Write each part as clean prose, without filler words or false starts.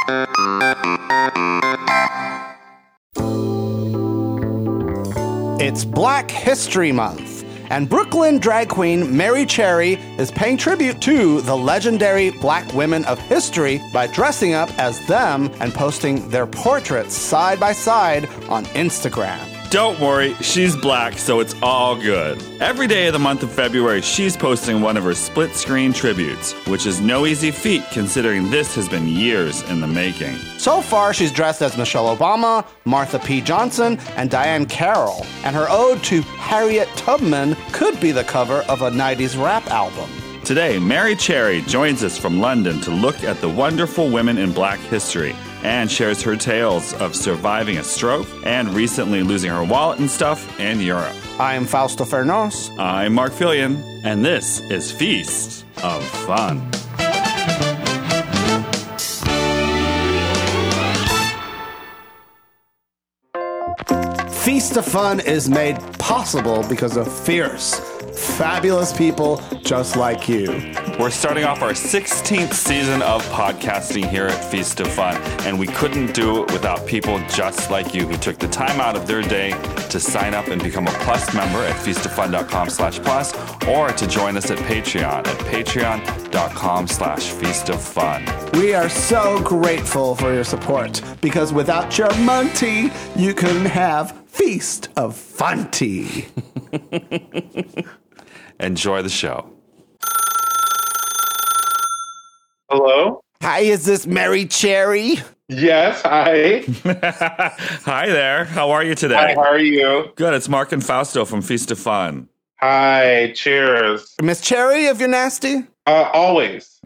It's Black History Month, and Brooklyn drag queen Mary Cherry is paying tribute to the legendary black women of history by dressing up as them and posting their portraits side by side on Instagram. Don't worry, she's black, so it's all good. Every day of the month of February, she's posting one of her split-screen tributes, which is no easy feat considering this has been years in the making. So far, she's dressed as Michelle Obama, Martha P. Johnson, and Diane Carroll, and her ode to Harriet Tubman could be the cover of a 90s rap album. Today, Mary Cherry joins us from London to look at the wonderful women in black history and shares her tales of surviving a stroke and recently losing her wallet and stuff in Europe. I'm Fausto Fernos. I'm Mark Fillion, and this is Feast of Fun. Feast of Fun is made possible because of fierce, fabulous people just like you. We're starting off our 16th season of podcasting here at Feast of Fun, and we couldn't do it without people just like you who took the time out of their day to sign up and become a Plus member at feastoffun.com/plus or to join us at Patreon at patreon.com/feastoffun. We are so grateful for your support because without your money, you couldn't have Feast of Funty. Enjoy the show. Hello? Hi, is this Mary Cherry? Yes, hi. Hi there. How are you today? Hi, how are you? Good. It's Mark and Fausto from Feast of Fun. Hi, cheers. Miss Cherry, if you're nasty? Always.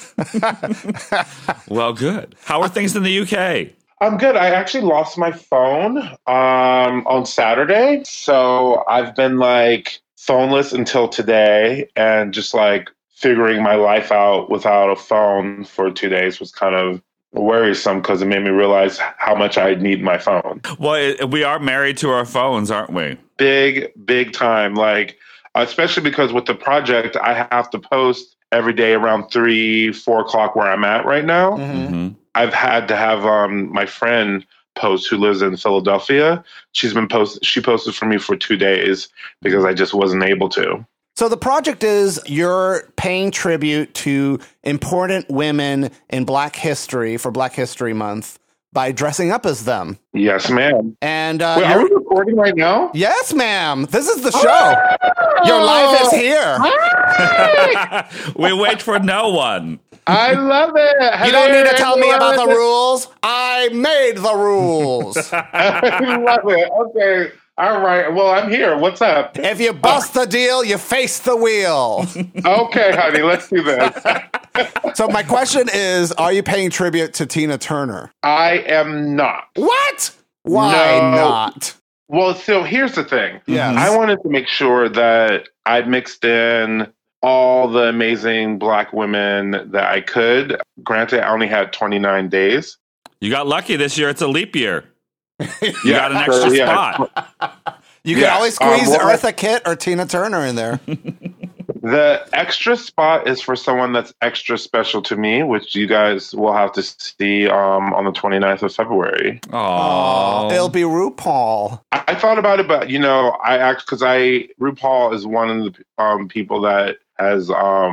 Well, good. How are things in the UK? I'm good. I actually lost my phone on Saturday, so I've been like phoneless until today and just like figuring my life out without a phone for 2 days was kind of worrisome because it made me realize how much I need my phone. Well, we are married to our phones, aren't we? Big time. Like, especially because with the project, I have to post every day around 3-4 o'clock where I'm at right now. Mm-hmm. I've had to have my friend post who lives in Philadelphia. She posted for me for 2 days because I just wasn't able to. So the project is you're paying tribute to important women in Black history for Black History Month by dressing up as them. Yes, ma'am. And wait, are we recording right now? Yes, ma'am. This is the show. Your life is here. We wait for no one. I love it. You don't need to tell me about the rules. I made the rules. I love it. Okay. All right. Well, I'm here. What's up? If you bust the deal, you face the wheel. Okay, honey. Let's do this. So my question is, are you paying tribute to Tina Turner? I am not. What? Why not? Well, so here's the thing. Yes. I wanted to make sure that I mixed in all the amazing Black women that I could. Granted, I only had 29 days. You got lucky this year. It's a leap year. You got an extra spot. You can always squeeze Eartha Kitt or Tina Turner in there. The extra spot is for someone that's extra special to me, which you guys will have to see on the 29th of February. Oh, it'll be RuPaul. I thought about it, but RuPaul is one of the people that has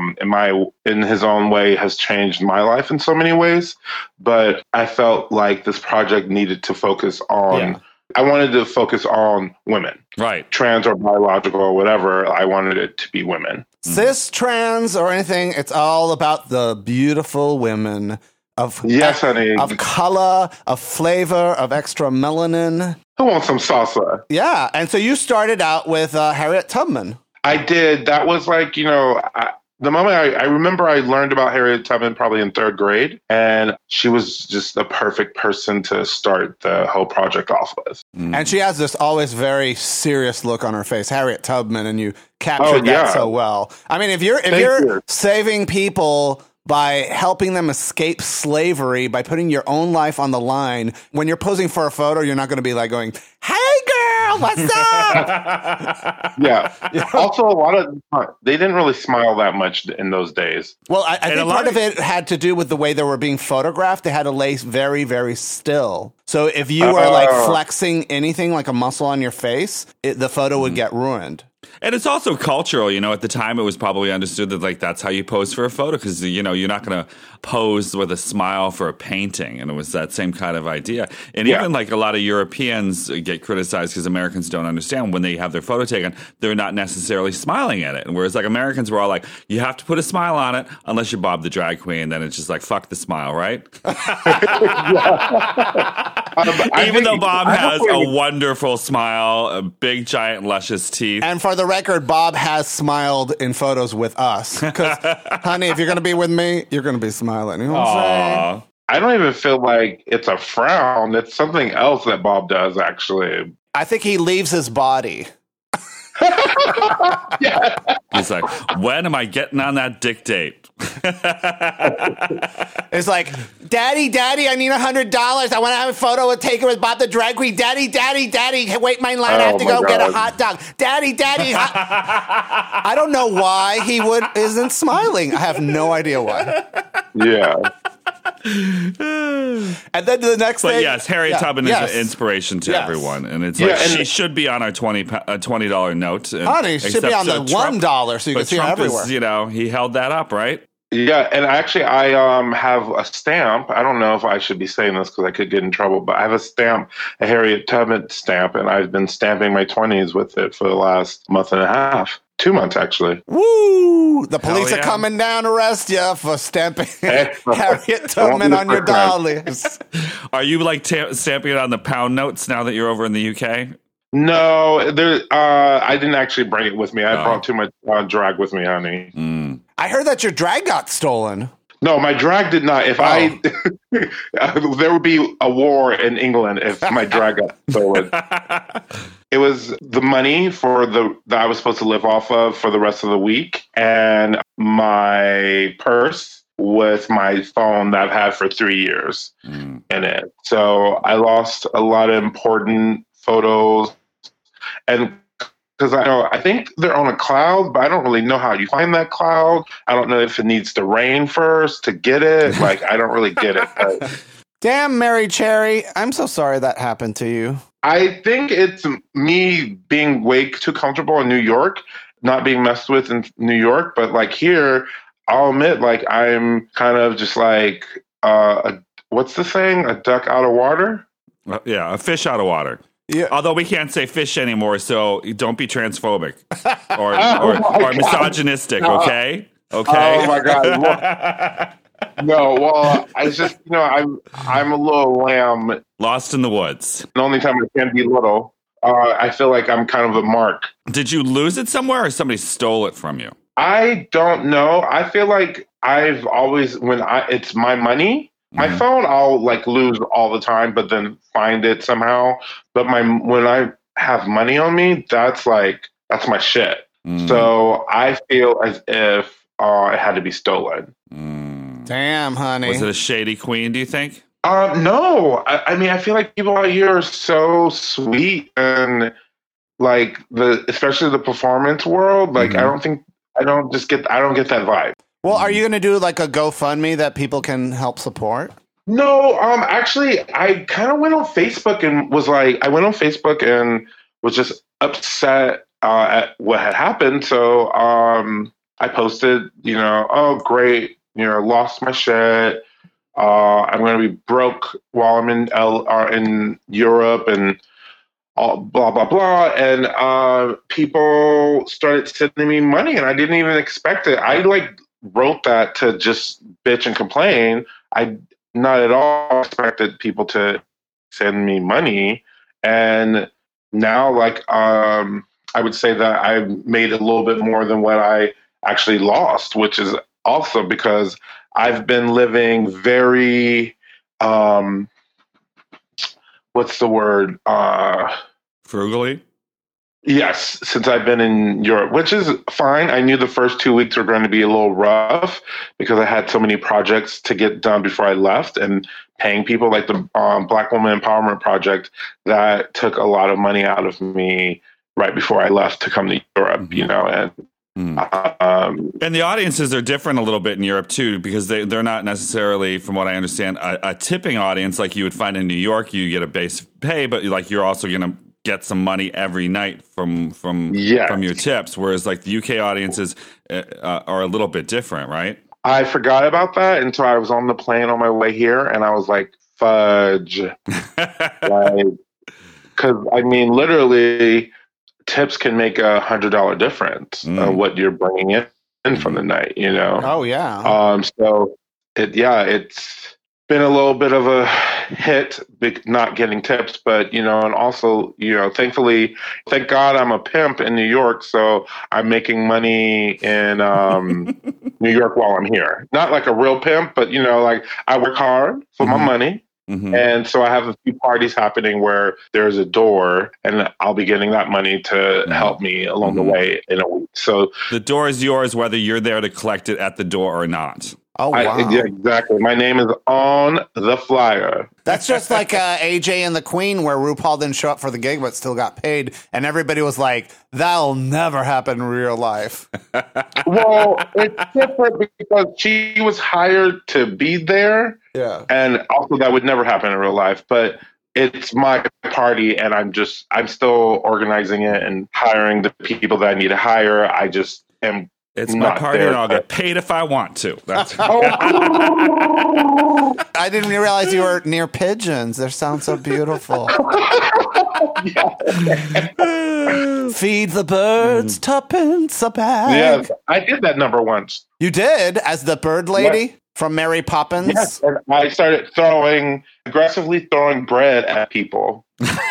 in his own way has changed my life in so many ways. But I felt like this project needed to focus on. I wanted to focus on women, right? Trans or biological or whatever. I wanted it to be women. Cis, trans, or anything. It's all about the beautiful women of honey, of color, of flavor, of extra melanin. Who wants some salsa? Yeah, and so you started out with Harriet Tubman. I did. That was like, the moment I remember I learned about Harriet Tubman probably in 3rd grade, and she was just the perfect person to start the whole project off with. And she has this always very serious look on her face, Harriet Tubman, and you captured that so well. I mean, if you're saving people by helping them escape slavery, by putting your own life on the line, when you're posing for a photo, you're not going to be like going, "Hey, girl, world, what's up? Yeah. Also, a lot of they didn't really smile that much in those days. Well, I think part of it had to do with the way they were being photographed. They had to lay very, very still. So if you were like flexing anything like a muscle on your face, the photo would get ruined. And it's also cultural, you know, at the time it was probably understood that like that's how you pose for a photo because, you know, you're not going to pose with a smile for a painting. And it was that same kind of idea. And even like a lot of Europeans get criticized because Americans don't understand when they have their photo taken, they're not necessarily smiling at it. And whereas like Americans were all like, you have to put a smile on it unless you're Bob the drag queen. Then it's just like, fuck the smile, right? Even though Bob has a wonderful smile, a big, giant, luscious teeth. And for the record, Bob has smiled in photos with us. Because, honey, if you're going to be with me, you're going to be smiling. You know what I'm saying? I don't even feel like it's a frown. It's something else that Bob does, actually. I think he leaves his body. Yeah. He's like, when am I getting on that dick date? It's like, Daddy, I need $100. I want to have a photo taken with Bob the drag queen. Daddy, wait my line. I have to go get a hot dog. Daddy. I don't know why he isn't smiling. I have no idea why. Yeah. And then the next thing. But yes, Harriet Tubman is an inspiration to everyone. And it's like, she should be on our $20 note. Honey, she should be on the $1 so you can see her everywhere. You know, he held that up, right? Yeah, and actually I have a stamp. I don't know if I should be saying this because I could get in trouble, but I have a stamp, a Harriet Tubman stamp, and I've been stamping my 20s with it for the last month and a half. 2 months, actually. Woo! The police are coming down to arrest you for stamping Harriet Tubman on your dollars. Are you like stamping it on the pound notes now that you're over in the UK? No, I didn't actually bring it with me. I brought too much drag with me, honey. I heard that your drag got stolen. No, my drag did not. If there would be a war in England if my drag got stolen. It was the money that I was supposed to live off of for the rest of the week, and my purse with my phone that I've had for 3 years in it. So I lost a lot of important photos, and because I think they're on a cloud, but I don't really know how you find that cloud. I don't know if it needs to rain first to get it. Like, I don't really get it. But damn, Mary Cherry. I'm so sorry that happened to you. I think it's me being way too comfortable in New York, not being messed with in New York. But like here, I'll admit, like I'm kind of just like, what's the saying? A duck out of water? Yeah, a fish out of water. Yeah. Although we can't say fish anymore, so don't be transphobic or misogynistic, okay? Okay. Oh my God. No, well, I just, I'm a little lamb. Lost in the woods. The only time I can be little, I feel like I'm kind of a mark. Did you lose it somewhere or somebody stole it from you? I don't know. I feel like I've always, it's my money, my phone, I'll like lose all the time, but then find it somehow. But when I have money on me, that's my shit. So I feel as if it had to be stolen. Damn, honey. Was it a shady queen, do you think? No. I mean, I feel like people out here are so sweet and like especially the performance world. Like, I don't get that vibe. Well, are you going to do like a GoFundMe that people can help support? No, actually, I kind of went on Facebook and was just upset at what had happened. So I posted, oh, great, lost my shit. I'm going to be broke while I'm in Europe and all blah, blah, blah. And people started sending me money and I didn't even expect it. I wrote that to just bitch and complain. I not at all expected people to send me money. And now, I would say that I made a little bit more than what I actually lost, which is also because I've been living very, what's the word? Frugally? Yes, since I've been in Europe, which is fine. I knew the first 2 weeks were going to be a little rough because I had so many projects to get done before I left. And paying people, like the Black Woman Empowerment Project, that took a lot of money out of me right before I left to come to Europe, you know, and and the audiences are different a little bit in Europe too, because they're not necessarily, from what I understand, a tipping audience like you would find in New York. You get a base pay, but like you're also going to get some money every night from your tips. Whereas like the UK audiences are a little bit different, right? I forgot about that until I was on the plane on my way here, and I was like, fudge. Because I mean, literally, tips can make $100 difference on what you're bringing in from the night, you know? Oh, yeah. So, it's been a little bit of a hit not getting tips, but, you know, and also, you know, thankfully, thank God I'm a pimp in New York, so I'm making money in New York while I'm here. Not like a real pimp, but, you know, like I work hard for my money. And so I have a few parties happening where there's a door, and I'll be getting that money to help me along the way in a week. So the door is yours, whether you're there to collect it at the door or not. Oh, wow. Yeah, exactly. My name is on the flyer. That's just like AJ and the Queen, where RuPaul didn't show up for the gig but still got paid. And everybody was like, that'll never happen in real life. Well, it's different because she was hired to be there. Yeah. And also that would never happen in real life. But it's my party, and I'm still organizing it and hiring the people that I need to hire. I just am. It's my party, and I'll get paid if I want to. That's I didn't realize you were near pigeons. They sound so beautiful. Feed the birds, tuppence a bag. Yes, I did that number once. You did, as the bird lady from Mary Poppins? Yes, and I started aggressively throwing bread at people.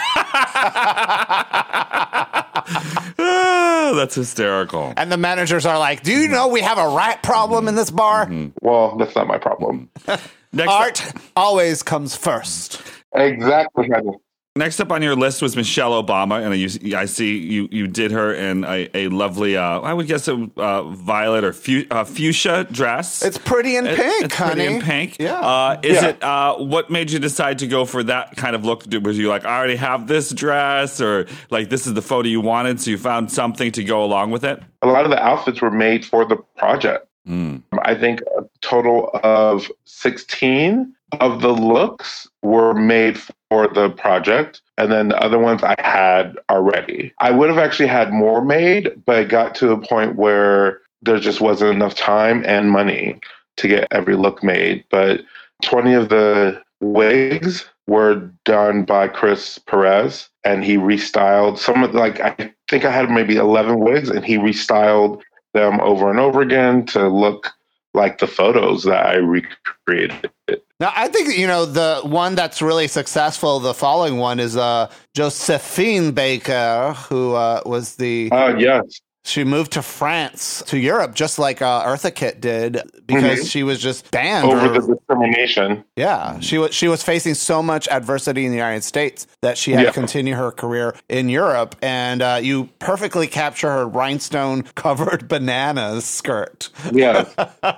That's hysterical. And the managers are like, do you know we have a rat problem in this bar? Well, that's not my problem. Art always comes first. Exactly. Next up on your list was Michelle Obama, and I see you did her in a lovely, I would guess, violet or fuchsia dress. It's pretty in pink, it's honey. Pretty in pink. Yeah. It what made you decide to go for that kind of look? Was you like, I already have this dress, or like this is the photo you wanted, so you found something to go along with it? A lot of the outfits were made for the project. I think a total of 16 of the looks were made for the project, and then the other ones I had already. I would have actually had more made, but it got to a point where there just wasn't enough time and money to get every look made. But 20 of the wigs were done by Chris Perez, and he restyled some of I think I had maybe 11 wigs, and he restyled them over and over again to look like the photos that I recreated. Now, I think, you know, the one that's really successful, the following one, is Josephine Baker, who was the... yes. She moved to France, to Europe, just like Eartha Kitt did, because she was just banned. Over the discrimination. Yeah. She was facing so much adversity in the United States that she had to continue her career in Europe. And you perfectly capture her rhinestone-covered bananas skirt. Yes.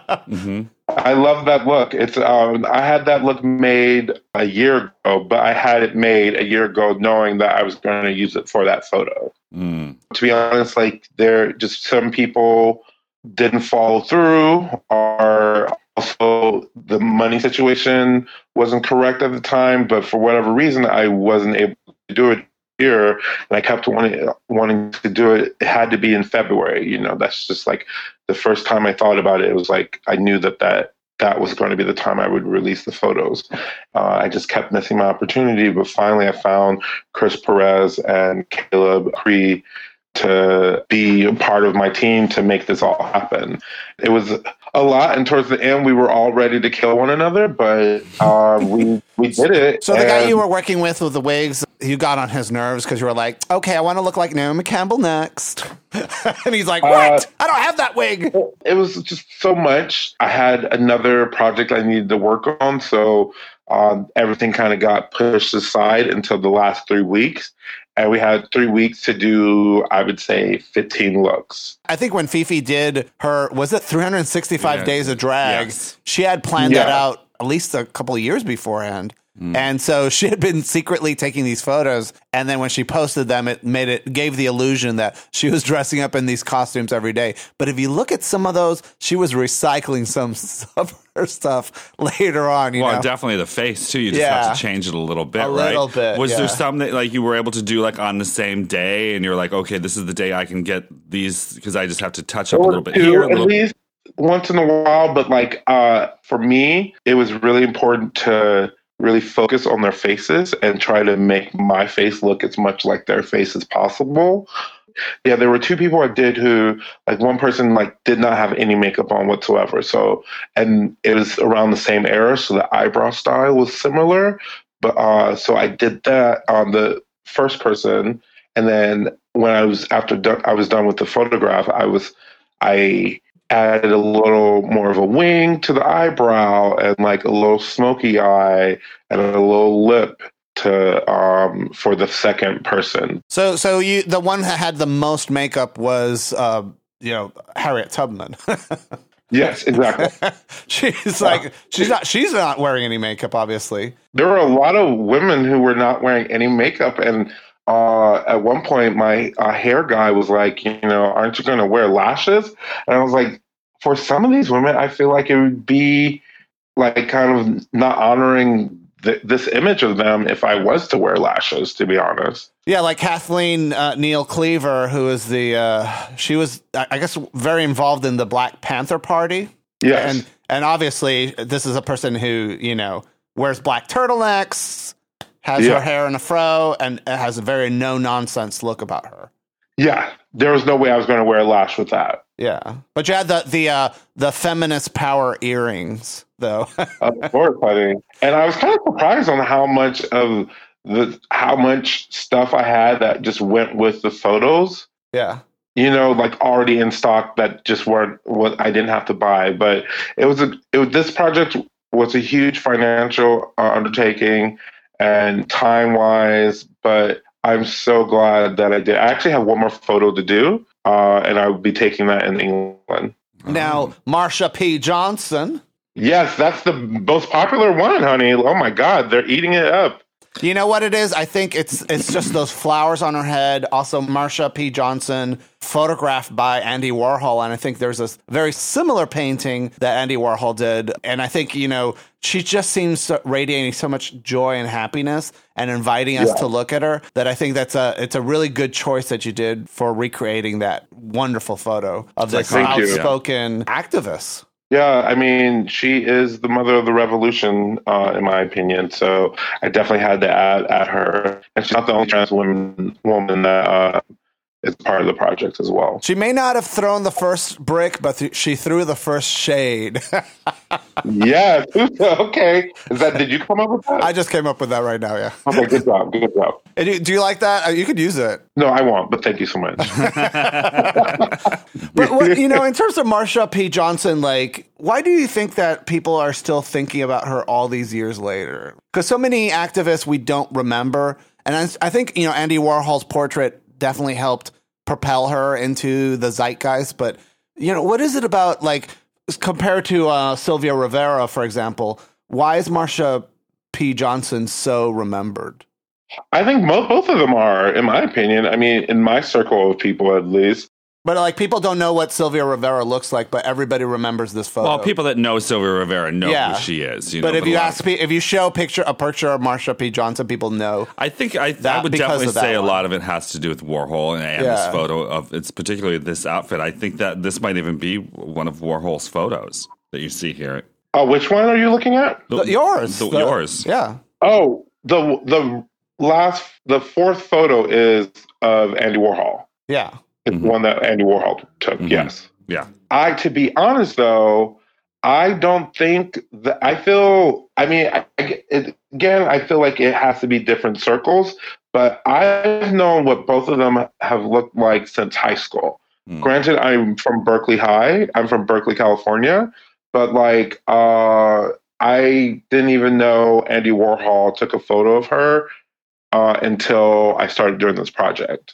I love that look. It's I had that look made a year ago, but I had it made a year ago knowing that I was going to use it for that photo. To be honest, like there just some people didn't follow through, or also the money situation wasn't correct at the time, but for whatever reason I wasn't able to do it here, and I kept wanting to do it. It had to be in February. You know, that's just like the first time I thought about it. It was like I knew that was going to be the time I would release the photos. I just kept missing my opportunity, but finally I found Chris Perez and Caleb Cree to be a part of my team to make this all happen. It was a lot, and towards the end we were all ready to kill one another, but we did it. So the guy you were working with the wigs, you got on his nerves because you were like, okay, I want to look like Naomi Campbell next. And he's like, what? I don't have that wig. It was just so much. I had another project I needed to work on, so everything kind of got pushed aside until the last 3 weeks. And we had 3 weeks to do, I would say, 15 looks. I think when Fifi did her, was it 365 days of drag? Yes. She had planned that out at least a couple of years beforehand. And so she had been secretly taking these photos, and then when she posted them, it gave the illusion that she was dressing up in these costumes every day. But if you look at some of those, she was recycling some of her stuff later on. You know? Definitely the face too. You just have to change it a little bit, right? A little bit. Was there some that like you were able to do like on the same day, and you're like, okay, this is the day I can get these because I just have to touch up a little bit here, at least once in a while. But like for me, it was really important to really focus on their faces and try to make my face look as much like their face as possible. Yeah, there were two people I did who, like one person like did not have any makeup on whatsoever. So, and it was around the same era, so the eyebrow style was similar. But so I did that on the first person, and then when I was done with the photograph, I added a little more of a wing to the eyebrow and like a little smoky eye and a little lip to for the second person. So the one that had the most makeup was Harriet Tubman. Yes, exactly. she's not wearing any makeup, obviously. There were a lot of women who were not wearing any makeup, and at one point my hair guy was like, aren't you going to wear lashes? And I was like, for some of these women, I feel like it would be like kind of not honoring this image of them if I was to wear lashes, to be honest. Yeah, like Kathleen Neal Cleaver, who is she was, I guess, very involved in the Black Panther Party. Yes. And obviously, this is a person who, wears black turtlenecks, has her hair in a fro, and has a very no-nonsense look about her. Yeah, there was no way I was going to wear a lash with that. Yeah, but you had the feminist power earrings, though. Of course, buddy. And I was kind of surprised on how much stuff I had that just went with the photos. Yeah, like already in stock that just weren't what I didn't have to buy. But this project was a huge financial undertaking and time wise, but I'm so glad that I did. I actually have one more photo to do, and I will be taking that in England. Now, Marsha P. Johnson. Yes, that's the most popular one, honey. Oh my God, they're eating it up. You know what it is? I think it's just those flowers on her head. Also, Marsha P. Johnson, photographed by Andy Warhol. And I think there's a very similar painting that Andy Warhol did. And I think, she just seems radiating so much joy and happiness and inviting us to look at her that I think it's a really good choice that you did for recreating that wonderful photo of this outspoken activist. Yeah, I mean, she is the mother of the revolution, in my opinion. So I definitely had to add her. And she's not the only trans woman that is part of the project as well. She may not have thrown the first brick, but she threw the first shade. Yeah. Okay. Did you come up with that? I just came up with that right now, yeah. Okay, good job. Good job. And do you like that? You could use it. No, I won't, but thank you so much. But, in terms of Marsha P. Johnson, why do you think that people are still thinking about her all these years later? Because so many activists we don't remember. And I think, Andy Warhol's portrait definitely helped propel her into the zeitgeist. But, what is it about, compared to Sylvia Rivera, for example, why is Marsha P. Johnson so remembered? I think both of them are, in my opinion. I mean, in my circle of people, at least. But people don't know what Sylvia Rivera looks like, but everybody remembers this photo. Well, people that know Sylvia Rivera know who she is. But if you show a picture of Marsha P. Johnson, people know. I think I would definitely say a lot of it has to do with Warhol and this photo it's particularly this outfit. I think that this might even be one of Warhol's photos that you see here. Oh, which one are you looking at? Yours. Yours. Yeah. Oh, the fourth photo is of Andy Warhol. Yeah. It's one that Andy Warhol took, yes. Yeah. To be honest, though, I don't think that I feel like it has to be different circles, but I've known what both of them have looked like since high school. Granted, I'm from Berkeley High. I'm from Berkeley, California, but I didn't even know Andy Warhol took a photo of her until I started doing this project.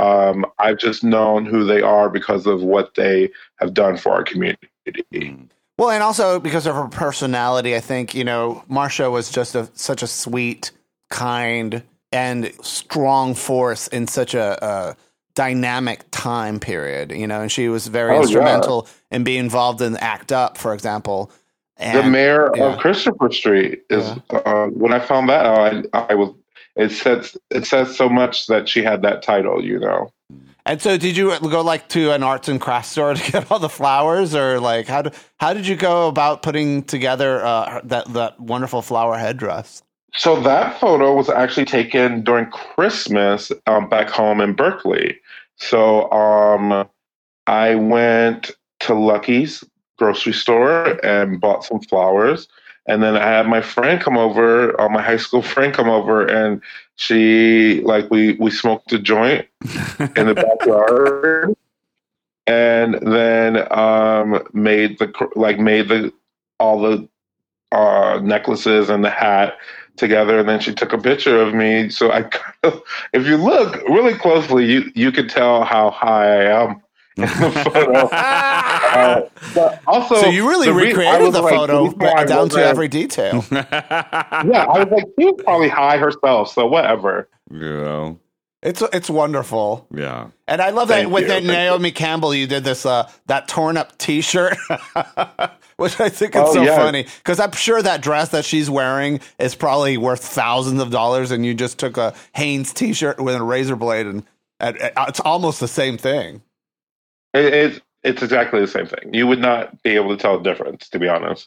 I've just known who they are because of what they have done for our community. Well, and also because of her personality, I think, Marcia was just such a sweet, kind, and strong force in such a dynamic time period, and she was very instrumental in being involved in Act Up, for example. And, the mayor of Christopher Street is when I found that out, I was. It says so much that she had that title, And so, did you go to an arts and crafts store to get all the flowers, or how did you go about putting together that wonderful flower headdress? So that photo was actually taken during Christmas back home in Berkeley. So I went to Lucky's grocery store and bought some flowers. And then I had my friend come over, my high school friend come over, and she, we smoked a joint in the backyard, and then made all the necklaces and the hat together, and then she took a picture of me. So if you look really closely, you could tell how high I am in the photo. But also, so you really recreated the photo down to every detail. Yeah, I was like, she was probably high herself, so whatever. Yeah. It's wonderful. Yeah. And I love that with Naomi Campbell, you did this that torn up T-shirt, which I think is so funny, because I'm sure that dress that she's wearing is probably worth thousands of dollars, and you just took a Hanes T-shirt with a razor blade, and it's almost the same thing. It's exactly the same thing. You would not be able to tell the difference, to be honest.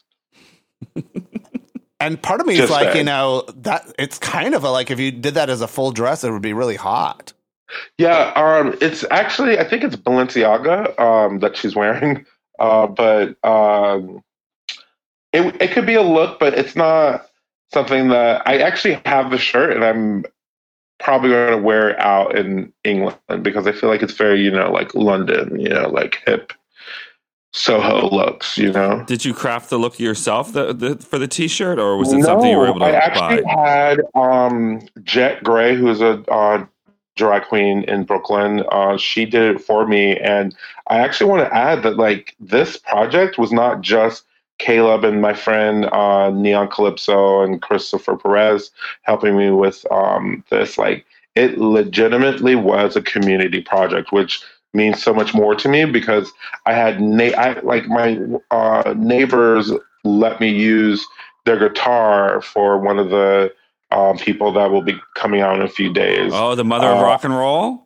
And part of me is like, that it's kind of if you did that as a full dress, it would be really hot. Yeah, it's actually, I think it's Balenciaga that she's wearing, but it could be a look, but it's not something that I actually have the shirt, and I'm probably going to wear it out in England because I feel like it's very, London, hip Soho looks, Did you craft the look yourself for the T-shirt, or was it something you were able to buy? I actually had Jet Gray, who's a drag queen in Brooklyn. She did it for me, and I actually want to add that this project was not just Caleb and my friend Neon Calypso and Christopher Perez helping me with this. It legitimately was a community project, which means so much more to me because I had my neighbors let me use their guitar for one of the people that will be coming out in a few days. Oh, the mother of rock and roll?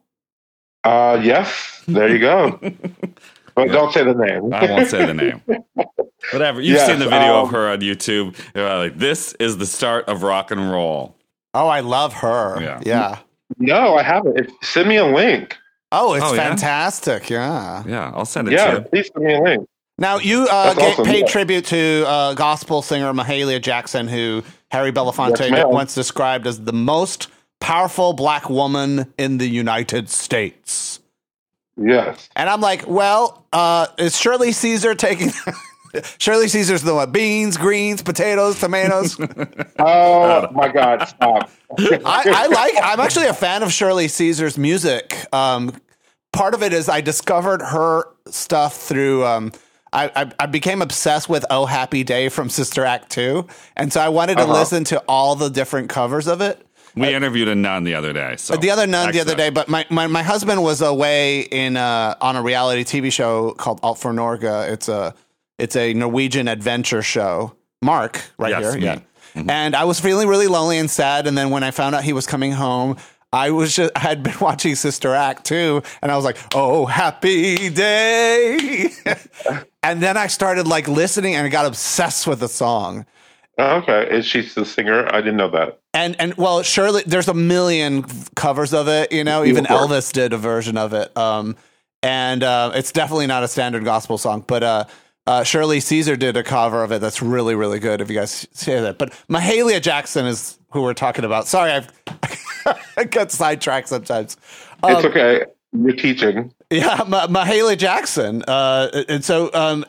Yes, there you go. But don't say the name. I won't say the name. Whatever. You've seen the video of her on YouTube. This is the start of rock and roll. Oh, I love her. Yeah. No, I haven't. Send me a link. Oh, it's fantastic. Yeah. Yeah, I'll send it to you. Yeah, please send me a link. Now, you paid tribute to gospel singer Mahalia Jackson, who Harry Belafonte once described as the most powerful black woman in the United States. Yes. And I'm like, well, is Shirley Caesar taking... Shirley Caesar's the one. Beans, greens, potatoes, tomatoes. Oh, my God, stop. I'm actually a fan of Shirley Caesar's music. Part of it is I discovered her stuff through... I became obsessed with Oh Happy Day from Sister Act 2. And so I wanted to listen to all the different covers of it. We interviewed a nun the other day. So the other day, but my husband was away on a reality TV show called Alt for Norge. It's a Norwegian adventure show. Mark, here. Me. Yeah. Mm-hmm. And I was feeling really lonely and sad. And then when I found out he was coming home, I had been watching Sister Act 2, and I was like, oh, happy day. And then I started listening, and I got obsessed with the song. Oh, okay. Is she the singer? I didn't know that. And well, surely there's a million covers of it, even Elvis did a version of it. And it's definitely not a standard gospel song, but Shirley Caesar did a cover of it that's really, really good, if you guys say that. But Mahalia Jackson is who we're talking about. Sorry, I get sidetracked sometimes. It's okay. You're teaching. Yeah, Mahalia Jackson. And so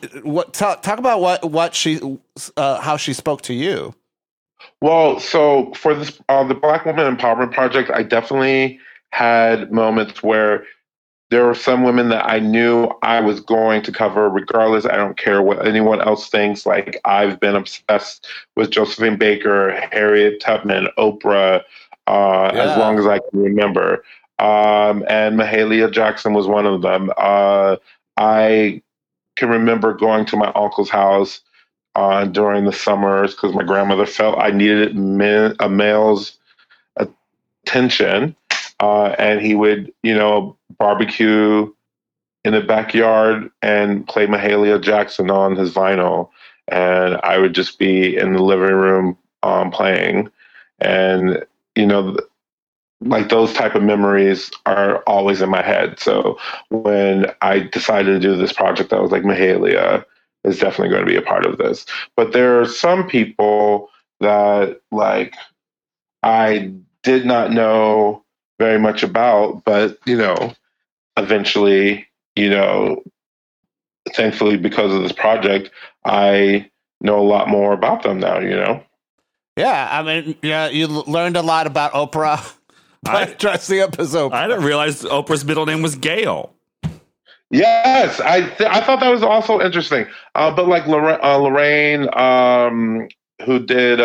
talk about what she how she spoke to you. Well, so for this the Black Woman Empowerment Project, I definitely had moments where there were some women that I knew I was going to cover regardless. I don't care what anyone else thinks. Like, I've been obsessed with Josephine Baker, Harriet Tubman, Oprah, as long as I can remember. And Mahalia Jackson was one of them. I can remember going to my uncle's house during the summers because my grandmother felt I needed a male's attention. And he would, barbecue in the backyard and play Mahalia Jackson on his vinyl. And I would just be in the living room playing. And, like those type of memories are always in my head. So when I decided to do this project, I was like, Mahalia is definitely going to be a part of this. But there are some people that, like, I did not know very much about, but eventually, thankfully, because of this project, I know a lot more about them now. Yeah, I mean, you learned a lot about Oprah dressing up as Oprah. I didn't realize Oprah's middle name was Gail. Yes, I thought that was also interesting. But like Lorraine, who did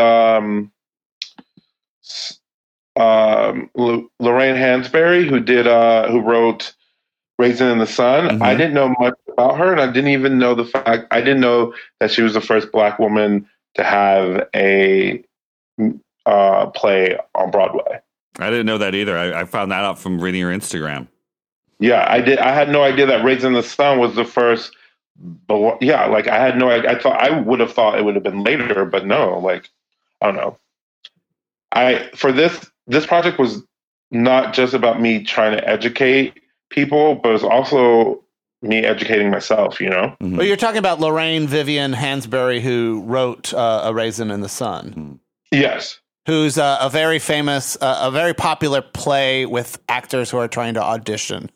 Lorraine Hansberry, who wrote Raisin in the Sun. Mm-hmm. I didn't know much about her, and I didn't even know I didn't know that she was the first Black woman to have a play on Broadway. I didn't know that either. I found that out from reading your Instagram. Yeah, I did. I had no idea that Raisin in the Sun was the first. But yeah, like I had no idea. I would have thought it would have been later, but no. Like, I don't know. This project was not just about me trying to educate people, but it's also me educating myself, Mm-hmm. Well, you're talking about Lorraine Vivian Hansberry, who wrote A Raisin in the Sun. Mm-hmm. Yes. Who's a very famous, a very popular play with actors who are trying to audition.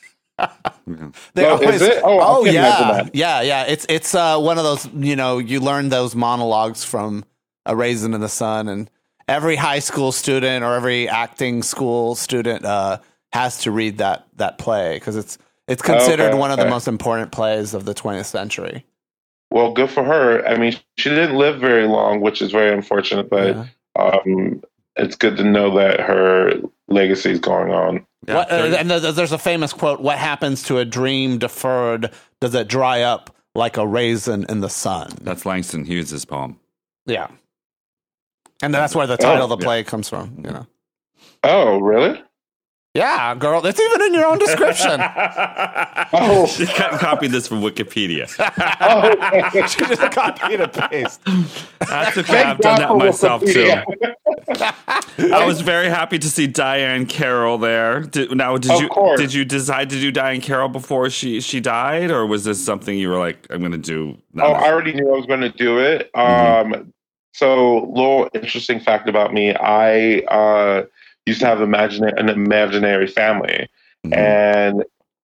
Is it? Oh yeah. Yeah. It's one of those, you learn those monologues from A Raisin in the Sun, and every high school student or every acting school student has to read that play because it's considered one of the most important plays of the 20th century. Well, good for her. I mean, she didn't live very long, which is very unfortunate, but it's good to know that her legacy is going on. Yeah, and there's a famous quote: "What happens to a dream deferred? Does it dry up like a raisin in the sun?" That's Langston Hughes' poem. Yeah. And that's where the title of the play comes from, Oh, really? Yeah, girl. It's even in your own description. She copied this from Wikipedia. She just copied and pasted. That's okay. I've done that myself, too. I was very happy to see Diane Carroll there. Did you decide to do Diane Carroll before she died? Or was this something you were like, I'm going to do? I already knew I was going to do it. So, little interesting fact about me, I used to have an imaginary family. And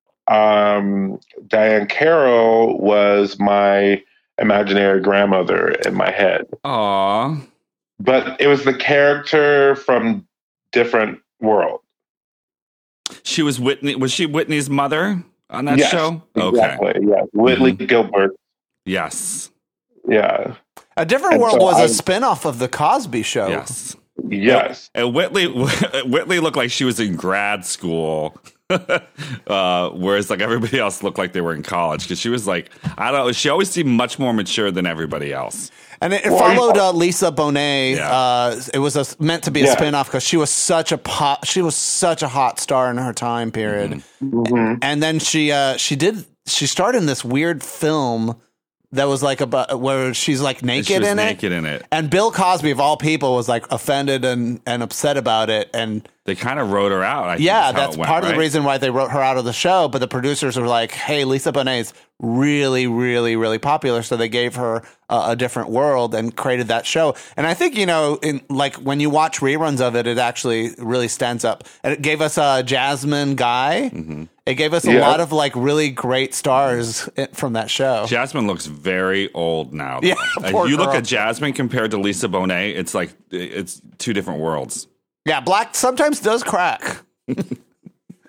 Diane Carroll was my imaginary grandmother in my head. Aww. But it was the character from different world. She was Whitney. Was she Whitney's mother on that show? Exactly. Okay. Yeah. Whitley Gilbert. Yes. Yeah. A Different World was a spinoff of The Cosby Show. Yes. Yes. And Whitley looked like she was in grad school. Whereas like everybody else looked like they were in college because she was like, I don't know, she always seemed much more mature than everybody else. And it followed Lisa Bonet. Yeah. It was meant to be a spinoff because she was such a hot star in her time period. Mm-hmm. And then she starred in this weird film that was like about where she's like naked in it. And Bill Cosby, of all people, was like offended and upset about it. And they kind of wrote her out. That's part of the reason why they wrote her out of the show. But the producers were like, hey, Lisa Bonet's really, really, really popular. So they gave her a different world and created that show. And I think, when you watch reruns of it, it actually really stands up. And it gave us Jasmine Guy. Mm-hmm. It gave us a lot of like really great stars from that show. Jasmine looks very old now. Yeah, if you look at Jasmine compared to Lisa Bonet, it's like it's two different worlds. Yeah, black sometimes does crack.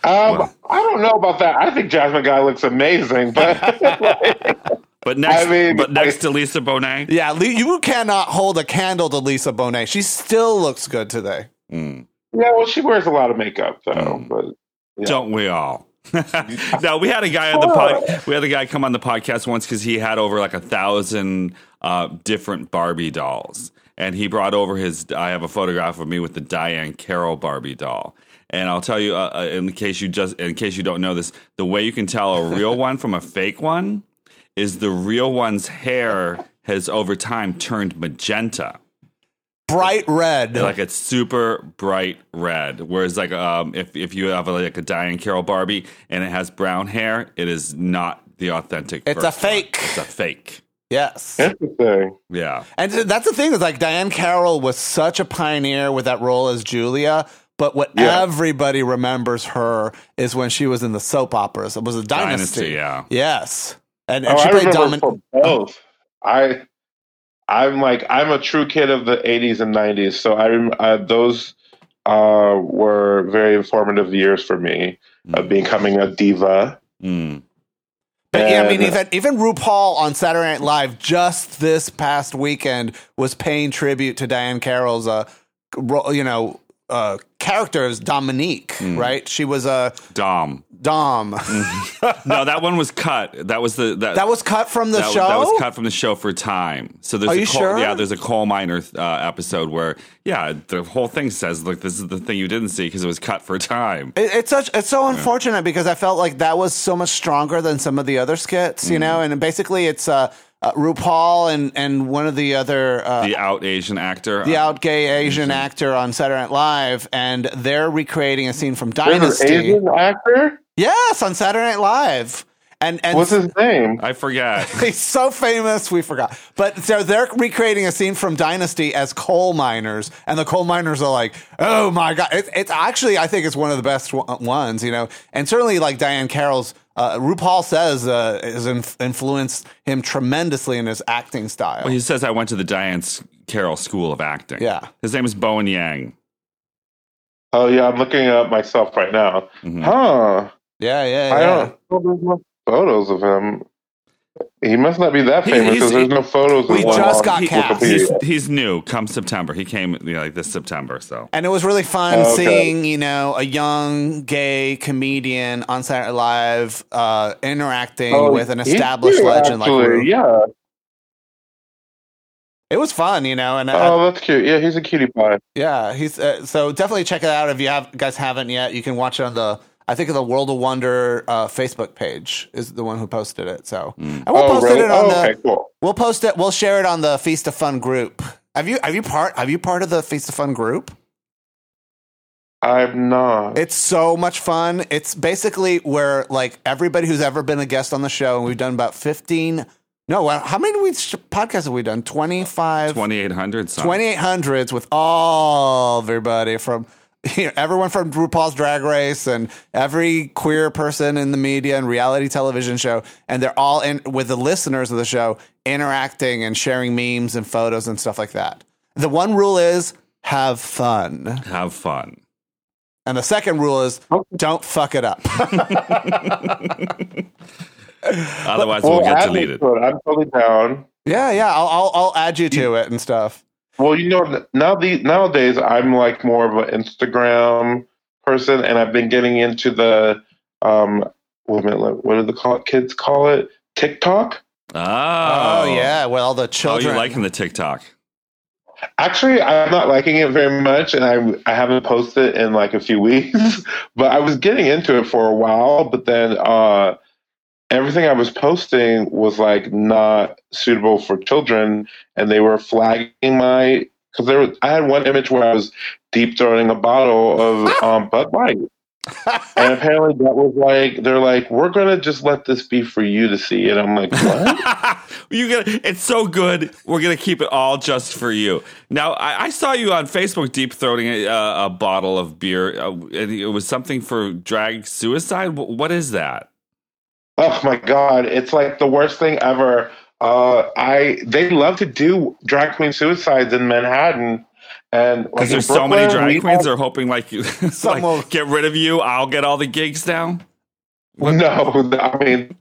Well. I don't know about that. I think Jasmine Guy looks amazing, but But next, I mean, next to Lisa Bonet. Yeah, you cannot hold a candle to Lisa Bonet. She still looks good today. Mm. yeah, well, she wears a lot of makeup though. But yeah. Don't we all? No, we had a guy on the we had a guy come on the podcast once because he had over like 1,000 different Barbie dolls, and he brought over I have a photograph of me with the Diane Carroll Barbie doll. And I'll tell you, in case you don't know this, the way you can tell a real one from a fake one is the real one's hair has over time turned magenta. Bright red. Like it's super bright red. Whereas like if you have like a Diane Carroll Barbie and it has brown hair, it is not the authentic. It's a fake. It's a fake. Yes. Interesting. Yeah. And that's the thing is like Diane Carroll was such a pioneer with that role as Julia. But what everybody remembers her is when she was in the soap operas. It was a Dynasty. Yeah. Yes. And Oh, she I played remember for both. I'm a true kid of the 80s and 90s, so those were very informative years for me of becoming a diva. Mm. But yeah, I mean, even RuPaul on Saturday Night Live just this past weekend was paying tribute to Diane Carroll's, character as Dominique, right? She was a Dom. Dom. No, that one was cut. That was that was cut from the show. That was cut from the show for time. So there's Are you sure? Yeah, there's a coal miner episode where the whole thing says, "Look, this is the thing you didn't see because it was cut for time." It's so unfortunate because I felt like that was so much stronger than some of the other skits, you know. And basically, it's RuPaul and one of the other the out Asian actor, the out gay Asian actor on Saturday Night Live, and they're recreating a scene from Dynasty. There's an Asian actor? Yes, on Saturday Night Live. And what's his name? I forget. He's so famous, we forgot. But so they're recreating a scene from Dynasty as coal miners, and the coal miners are like, "Oh my god!" It's actually, I think it's one of the best ones, you know. And certainly, like Diane Carroll's, RuPaul says has influenced him tremendously in his acting style. Well, he says I went to the Diane Carroll School of Acting. Yeah, his name is Bowen Yang. Oh yeah, I'm looking it up myself right now. Mm-hmm. Huh? Yeah. I don't. There's no photos of him. He must not be that famous because there's no photos. We just got cast. He's new. Come September, he came like this September. So, and it was really fun seeing a young gay comedian on Saturday Night Live interacting with an established legend like Ru. Yeah. It was fun, and that's cute. Yeah, he's a cutie pie. Yeah, he's so definitely check it out if you guys haven't yet. You can watch it on the World of Wonder Facebook page is the one who posted it. So and we'll post it on cool. We'll post it. We'll share it on the Feast of Fun group. Have you part of the Feast of Fun group? I'm not. It's so much fun. It's basically where like everybody who's ever been a guest on the show, and we've done about 15. No, how many podcasts have we done? 25? 2,800. 2,800s with everybody from everyone from RuPaul's Drag Race and every queer person in the media and reality television show. And they're all in with the listeners of the show interacting and sharing memes and photos and stuff like that. The one rule is have fun. Have fun. And the second rule is don't fuck it up. Otherwise, we'll get deleted. I'm totally down. Yeah. I'll add you to it and stuff. Well, nowadays I'm like more of an Instagram person, and I've been getting into the what do the kids call it? TikTok. Oh yeah. Well, the children. Oh, you're liking the TikTok. Actually, I'm not liking it very much, and I haven't posted in like a few weeks. But I was getting into it for a while, but then everything I was posting was like not suitable for children, and they were flagging I had one image where I was deep throating a bottle of Bud Light, and apparently that was like they're like, we're gonna just let this be for you to see, and I'm like, what? It's so good. We're gonna keep it all just for you. Now, I saw you on Facebook deep throating a bottle of beer. It was something for drag suicide. What is that? Oh my God, it's like the worst thing ever. They love to do drag queen suicides in Manhattan, And Because like there's in so many Brooklyn, drag queens, they're hoping like you Some will- like, get rid of you. I'll get all the gigs now. What? No, I mean,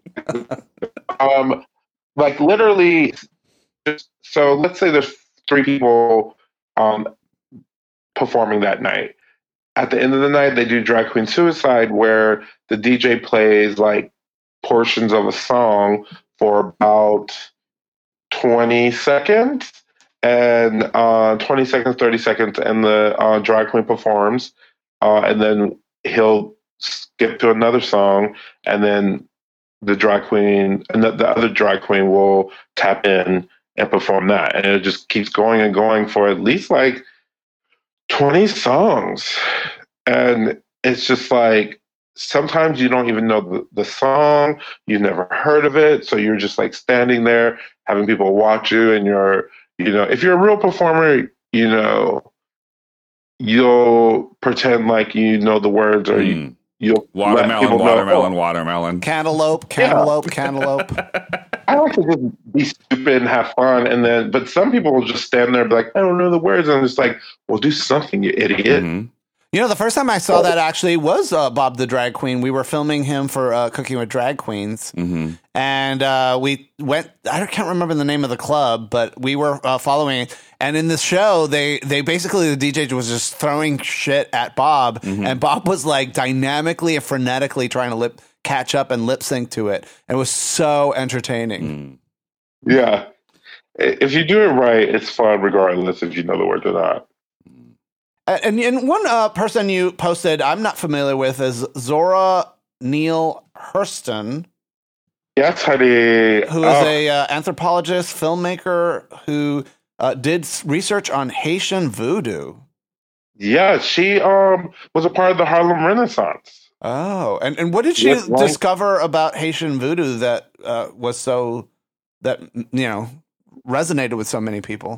like literally. So let's say there's 3 people performing that night. At the end of the night, they do Drag Queen Suicide, where the DJ plays like portions of a song for about 20 seconds, and 20 seconds, 30 seconds, and the drag queen performs, and then he'll skip to another song, and then the drag queen and the other drag queen will tap in and perform that, and it just keeps going and going for at least like 20 songs. And it's just like sometimes you don't even know the song, you've never heard of it, so you're just like standing there having people watch you, and if you're a real performer, you'll pretend like you know the words, or you'll watermelon. Cantaloupe. I like to just be stupid and have fun, but some people will just stand there and be like, I don't know the words, and I'm just like, well, do something, you idiot. Mm-hmm. The first time I saw that actually was Bob the Drag Queen. We were filming him for Cooking with Drag Queens. Mm-hmm. And we went, I can't remember the name of the club, but we were following it. And in this show, they basically, the DJ was just throwing shit at Bob. Mm-hmm. And Bob was like dynamically and frenetically trying to catch up and lip sync to it. And it was so entertaining. Yeah. If you do it right, it's fun regardless if you know the words or not. And one person you posted I'm not familiar with is Zora Neale Hurston. Yes, honey. Who is a anthropologist, filmmaker who did research on Haitian voodoo. Yeah, she was a part of the Harlem Renaissance. Oh, and what did she discover about Haitian voodoo that resonated with so many people?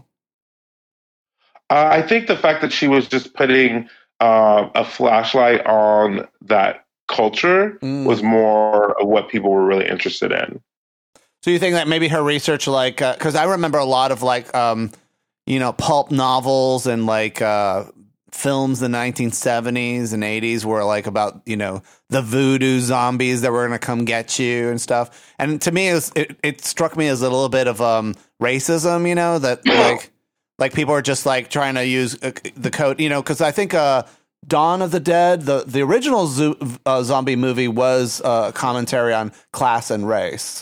I think the fact that she was just putting a flashlight on that culture was more of what people were really interested in. So you think that maybe her research, because I remember a lot of pulp novels and films in the 1970s and 80s were about the voodoo zombies that were going to come get you and stuff. And to me, it struck me as a little bit of racism, that like people are just trying to use the code, because I think Dawn of the Dead, the original zombie movie, was a commentary on class and race.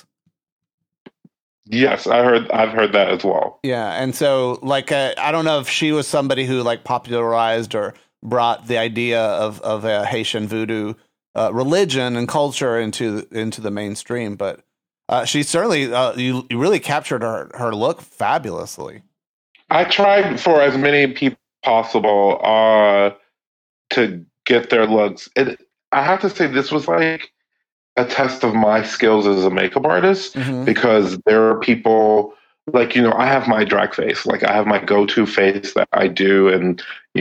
Yes, I've heard that as well. Yeah, and so I don't know if she was somebody who popularized or brought the idea of a Haitian voodoo religion and culture into the mainstream, but she certainly you really captured her look fabulously. I tried for as many people possible to get their looks. I have to say, this was a test of my skills as a makeup artist, because there are people I have my drag face, I have my go-to face that I do, and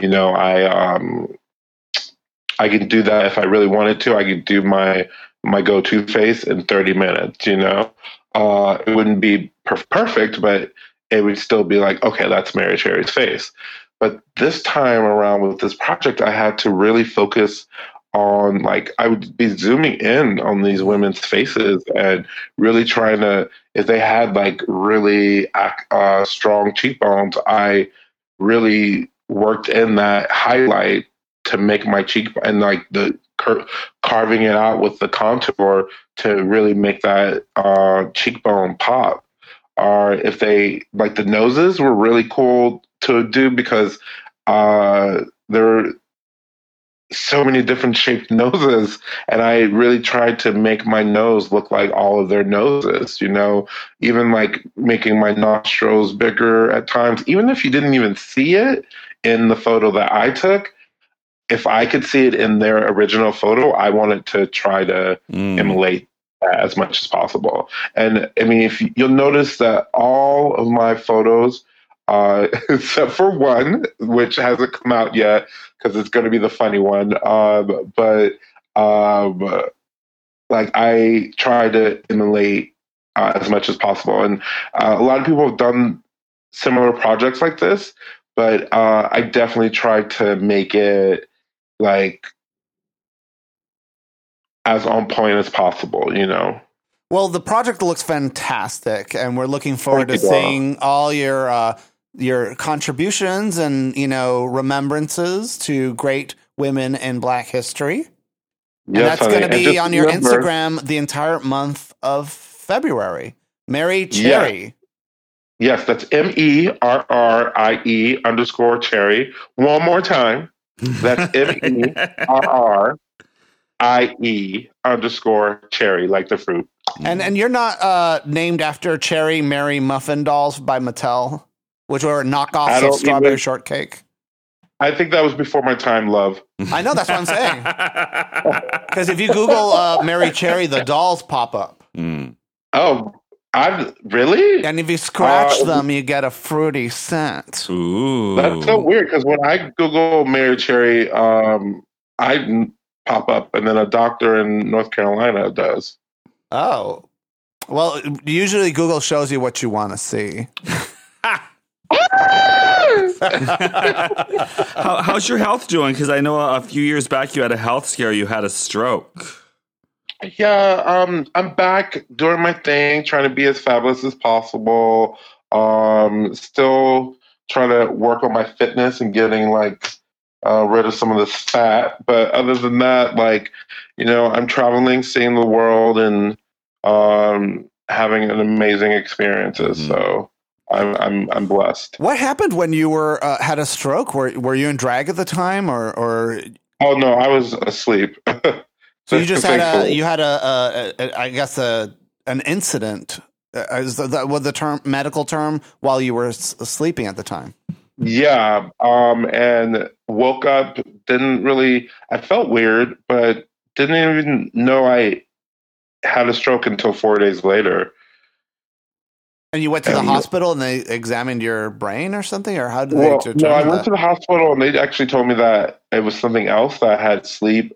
I can do that if I really wanted to. I could do my go-to face in 30 minutes. It wouldn't be perfect, but it would still be okay, that's Mary Cherry's face. But this time around with this project, I had to really focus on I would be zooming in on these women's faces and really trying to, if they had really strong cheekbones, I really worked in that highlight to make my cheek and the carving it out with the contour to really make that cheekbone pop. Or if they the noses were really cool to do, because there are so many different shaped noses, and I really tried to make my nose look like all of their noses, even making my nostrils bigger at times, even if you didn't even see it in the photo that I took. If I could see it in their original photo, I wanted to try to emulate as much as possible. And I mean, if you'll notice that all of my photos, except for one, which hasn't come out yet because it's going to be the funny one, I try to emulate as much as possible. And a lot of people have done similar projects like this, but I definitely tried to make it like as on point as possible, you know. Well, the project looks fantastic, and we're looking forward to Thank you, Donna. seeing all your contributions and, you know, remembrances to great women in Black history. And Yes, that's honey. going to And be just on your remember- Instagram the entire month of February. Mary Cherry. Yes, that's MERRIE_Cherry. One more time. That's MERRIE_Cherry, like the fruit. And you're not named after Cherry Mary Muffin dolls by Mattel, which were I knockoffs don't of strawberry even- shortcake. I think that was before my time, love. I know, that's what I'm saying. Because if you Google Mary Cherry, the dolls pop up. Oh, I've really? And if you scratch them, you get a fruity scent. Ooh. That's so weird because when I Google Mary Cherry, I pop up, and then a doctor in North Carolina does. Oh. Well, usually Google shows you what you want to see. How's your health doing? Because I know a few years back you had a health scare. You had a stroke. Yeah, I'm back doing my thing, trying to be as fabulous as possible. Still trying to work on my fitness and getting like rid of some of this fat. But other than that, like, you know, I'm traveling, seeing the world, and having an amazing experiences. Mhm. So I'm blessed. What happened when you were had a stroke? Were you in drag at the time, or Oh no, I was asleep. so you just had Thankfully. I guess an incident? Is that what the medical term, while you were sleeping at the time? Yeah, and woke up, I felt weird, but didn't even know I had a stroke until 4 days later. And you went to the And- hospital and they examined your brain or something, or how did they Well, determine no, I that? went to the hospital and they actually told me that it was something else, that I had sleep.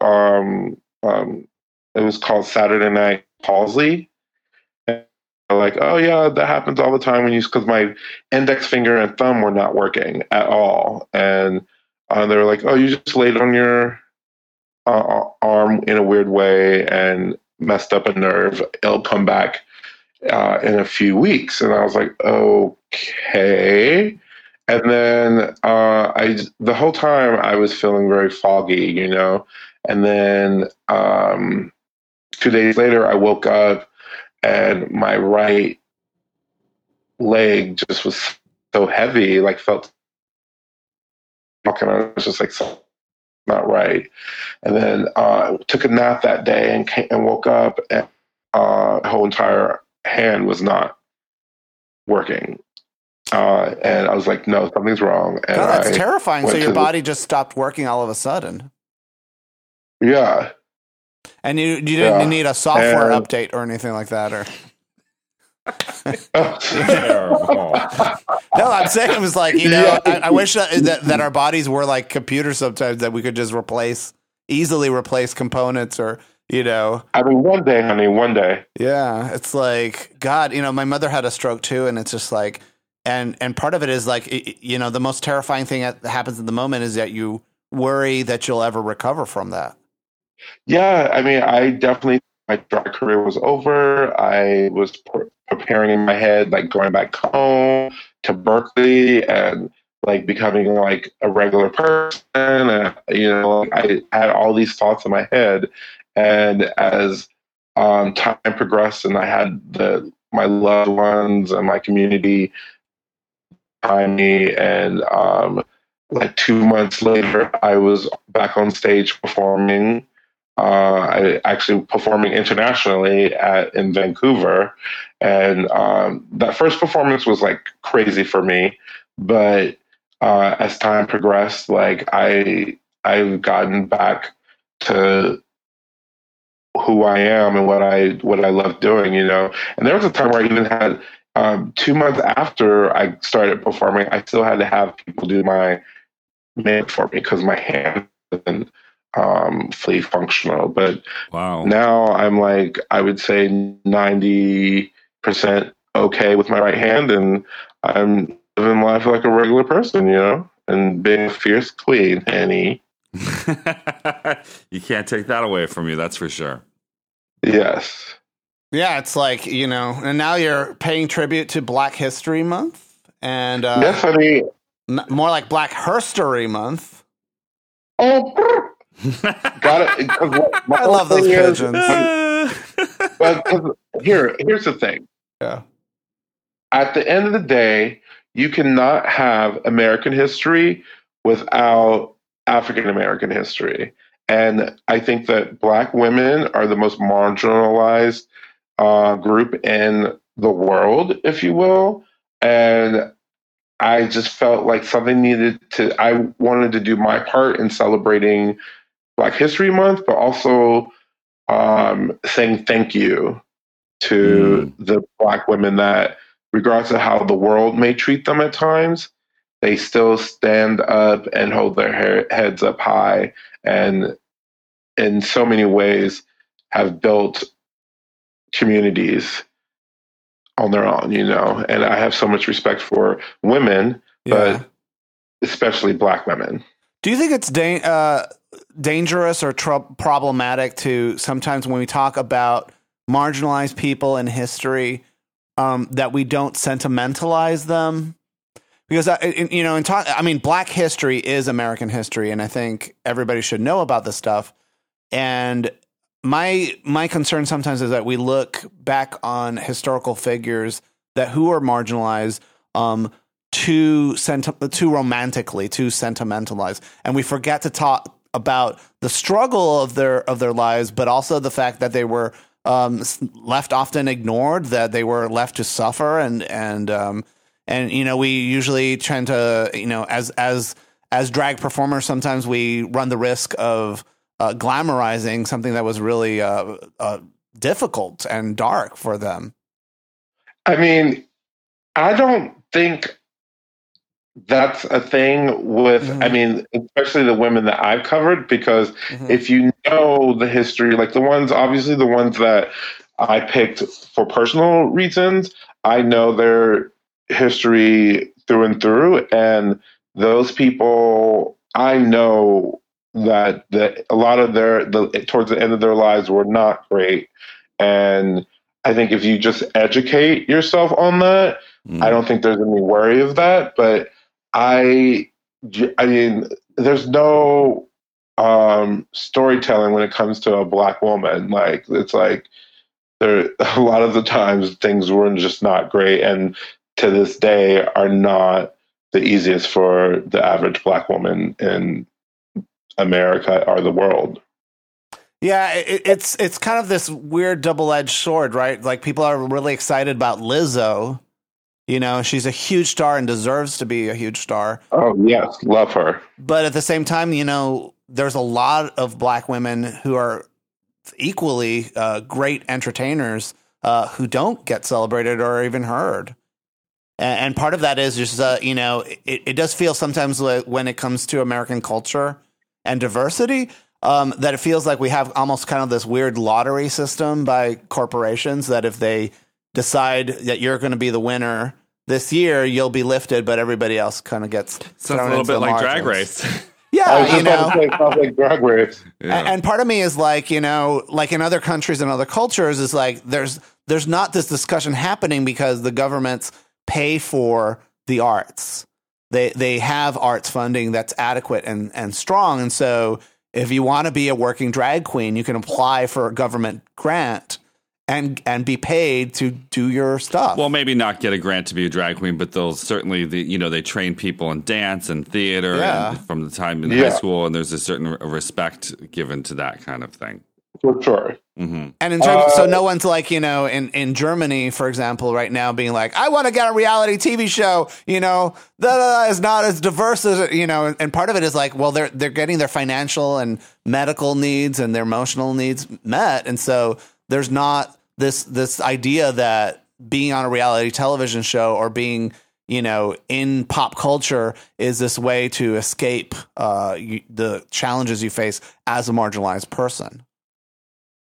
It was called Saturday night palsy. And they're like, oh yeah, that happens all the time because my index finger and thumb were not working at all. And they were like, oh, you just laid on your arm in a weird way and messed up a nerve. It'll come back in a few weeks. And I was like, okay. And then the whole time I was feeling very foggy, you know. And then 2 days later, I woke up and my right leg just was so heavy, like felt. And I was just like, something's not right. And then took a nap that day and woke up, and the whole entire hand was not working. And I was like, no, something's wrong. And God, that's terrifying. So went your to the- body just stopped working all of a sudden. Yeah. And you didn't need a software And- update or anything like that, or Terrible. no? I'm saying it was like, you know, I wish that our bodies were like computers sometimes, that we could just easily replace components, or, you know. I mean, one day, honey, one day. Yeah, it's like, God, you know, my mother had a stroke too, and it's just like, and part of it is like, you know, the most terrifying thing that happens in the moment is that you worry that you'll ever recover from that. Yeah, I mean, I definitely, my drag career was over. I was preparing in my head, like going back home to Berkeley and like becoming like a regular person. You know, I had all these thoughts in my head. And as time progressed and I had my loved ones and my community behind me, and like 2 months later, I was back on stage performing. I actually performing internationally in Vancouver, and that first performance was like crazy for me. But as time progressed, like I've gotten back to who I am and what I love doing, you know. And there was a time where I even had 2 months after I started performing, I still had to have people do my makeup for me because my hand wasn't fully functional. But Wow. now I'm like, I would say 90% okay with my right hand, and I'm living life like a regular person, and being a fierce queen, Annie. You can't take that away from you, that's for sure. Yes. Yeah, it's like, and now you're paying tribute to Black History Month. And yes, I mean, more like Black Herstory Month. Oh, got it. I love those pigeons. But here's the thing. Yeah. At the end of the day, you cannot have American history without African American history. And I think that Black women are the most marginalized group in the world, if you will. And I just felt like I wanted to do my part in celebrating Black History Month, but also saying thank you to the Black women that, regardless of how the world may treat them at times, they still stand up and hold their heads up high, and in so many ways have built communities on their own, and I have so much respect for women, but especially Black women. Do you think it's dangerous or problematic to sometimes when we talk about marginalized people in history, that we don't sentimentalize them? Because, Black history is American history, and I think everybody should know about this stuff. And my concern sometimes is that we look back on historical figures who are marginalized too romantically, too sentimentalized, and we forget to talk about the struggle of their lives, but also the fact that they were left often ignored, that they were left to suffer, and we usually tend to as drag performers, sometimes we run the risk of glamorizing something that was really difficult and dark for them. I mean, I don't think that's a thing with, especially the women that I've covered, because if you know the history, like the ones that I picked for personal reasons, I know their history through and through. And those people, I know that a lot of towards the end of their lives were not great. And I think if you just educate yourself on that, I don't think there's any worry of that. But I mean, there's no storytelling when it comes to a Black woman. Like, it's like a lot of the times things were just not great, and to this day are not the easiest for the average Black woman in America or the world. Yeah, it's kind of this weird double-edged sword, right? Like, people are really excited about Lizzo. She's a huge star and deserves to be a huge star. Oh, yes, love her. But at the same time, there's a lot of Black women who are equally great entertainers who don't get celebrated or even heard. And part of that is just, it does feel sometimes like when it comes to American culture and diversity, that it feels like we have almost kind of this weird lottery system by corporations that if they decide that you're going to be the winner this year, you'll be lifted, but everybody else kind of gets sounds a little bit like Drag Race. Yeah, sounds like Drag Race. Yeah. And part of me is like, like in other countries and other cultures, is like there's not this discussion happening because the governments pay for the arts. They have arts funding that's adequate and strong, and so if you want to be a working drag queen, you can apply for a government grant and be paid to do your stuff. Well, maybe not get a grant to be a drag queen, but they'll certainly, they train people in dance and theater and from the time in high school, and there's a certain respect given to that kind of thing. For sure. Mm-hmm. And in terms, so no one's like, in Germany, for example, right now being like, I want to get a reality TV show, that is not as diverse as, and part of it is like, well, they're getting their financial and medical needs and their emotional needs met. And so there's not this idea that being on a reality television show or being, in pop culture is this way to escape the challenges you face as a marginalized person.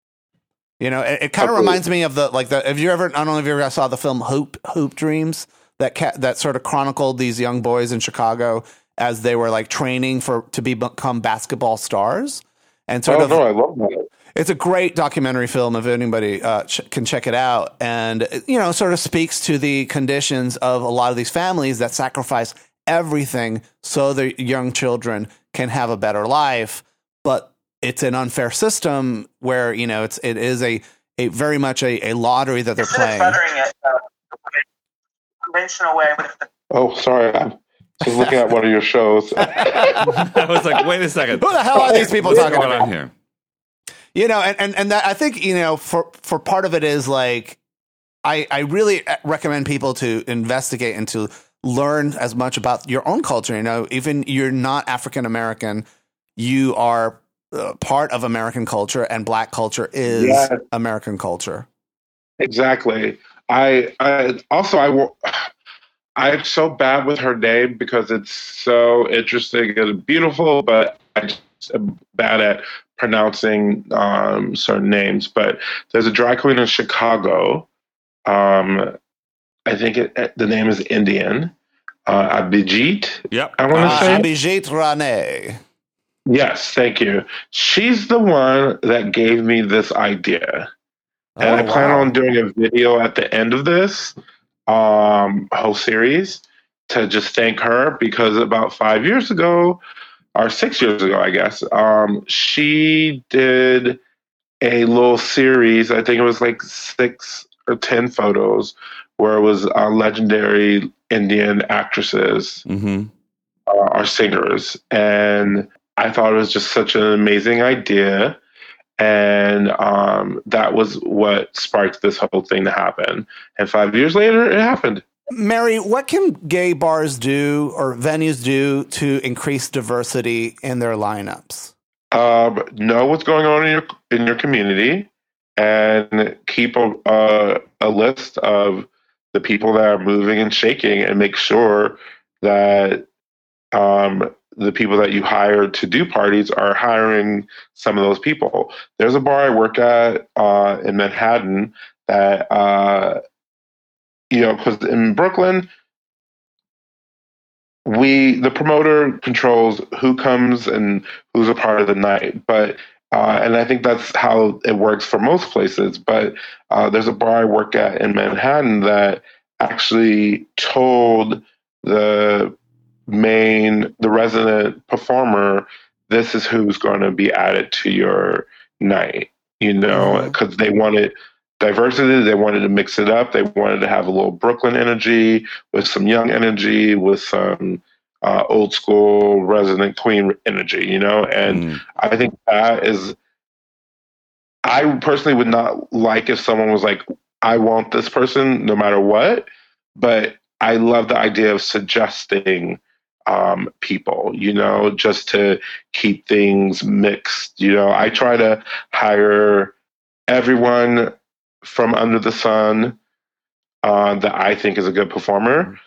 It kind of reminds me of have you ever, I don't know if you ever saw the film Hoop Dreams, that sort of chronicled these young boys in Chicago as they were like training to become basketball stars. And sort of, no, I love that. It's a great documentary film if anybody can check it out. And, sort of speaks to the conditions of a lot of these families that sacrifice everything so their young children can have a better life. But it's an unfair system where, it is a very much a lottery that they're playing. Bettering it conventional way with the Oh, sorry. I'm just looking at one of your shows. I was like, wait a second. Who the hell are these people talking What's going about on here? And that I think, for part of it is like, I really recommend people to investigate and to learn as much about your own culture. Even you're not African American, you are part of American culture, and Black culture is American culture. Exactly. I'm so bad with her name because it's so interesting and beautiful, but I just am bad at pronouncing certain names. But there's a drag queen in Chicago. I think the name is Indian. Abhijit. Yep. I want to say Abhijit Rane. Yes, thank you. She's the one that gave me this idea. And I plan on doing a video at the end of this whole series to just thank her, because about 5 years ago, or 6 years ago, I guess, she did a little series. I think it was like 6 or 10 photos where it was legendary Indian actresses or singers. And I thought it was just such an amazing idea. And that was what sparked this whole thing to happen. And 5 years later, it happened. Mary, what can gay bars do or venues do to increase diversity in their lineups? Know what's going on in your community, and keep a list of the people that are moving and shaking, and make sure that the people that you hire to do parties are hiring some of those people. There's a bar I work at in Manhattan that, because in Brooklyn, the promoter controls who comes and who's a part of the night. But and I think that's how it works for most places. But there's a bar I work at in Manhattan that actually told the resident performer, this is who's going to be added to your night, because they wanted diversity. They wanted to mix it up. They wanted to have a little Brooklyn energy with some young energy, with some old school resident queen energy, and I think that is, I personally would not like if someone was like, I want this person no matter what, but I love the idea of suggesting people, just to keep things mixed. I try to hire everyone from under the sun that I think is a good performer.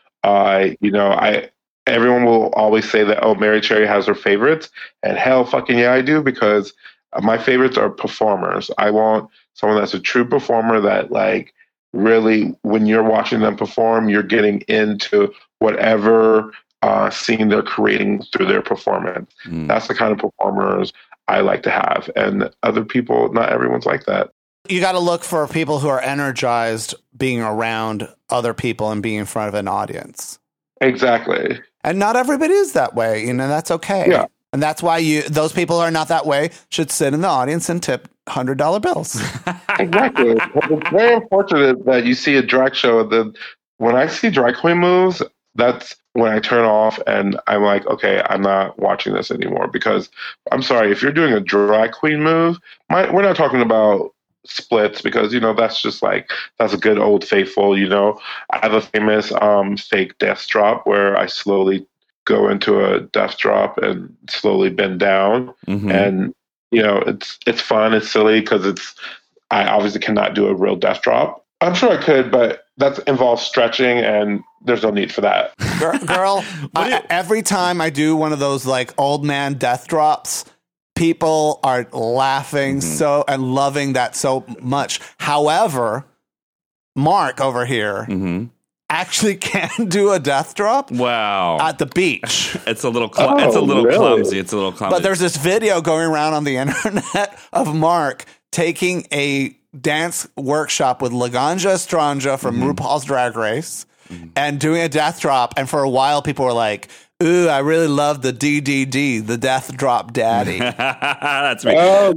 Everyone will always say that, oh, Mary Cherry has her favorites, and hell fucking yeah, I do, because my favorites are performers. I want someone that's a true performer that, like, really, when you're watching them perform, you're getting into whatever scene they're creating through their performance. That's the kind of performers I like to have. And other people, not everyone's like that. You got to look for people who are energized being around other people and being in front of an audience. Exactly. And not everybody is that way, that's okay. Yeah. And that's why those people who are not that way should sit in the audience and tip $100 bills. Exactly. It's very unfortunate that you see a drag show. When I see drag queen moves, that's when I turn off and I'm like, okay, I'm not watching this anymore, because I'm sorry, if you're doing a drag queen move, we're not talking about splits, because that's just like, that's a good old faithful. I have a famous fake death drop where I slowly go into a death drop and slowly bend down, and it's fun, it's silly, because I obviously cannot do a real death drop. I'm sure I could, but that involves stretching, and there's no need for that. Girl, every time I do one of those like old man death drops, people are laughing so and loving that so much. However, Mark over here actually can do a death drop Wow. at the beach. It's a little really? clumsy. It's a little clumsy. But there's this video going around on the internet of Mark taking a dance workshop with Laganja Estranja from RuPaul's Drag Race and doing a death drop. And for a while, people were like, ooh, I really love the DDD, the death drop daddy. That's me. Oh,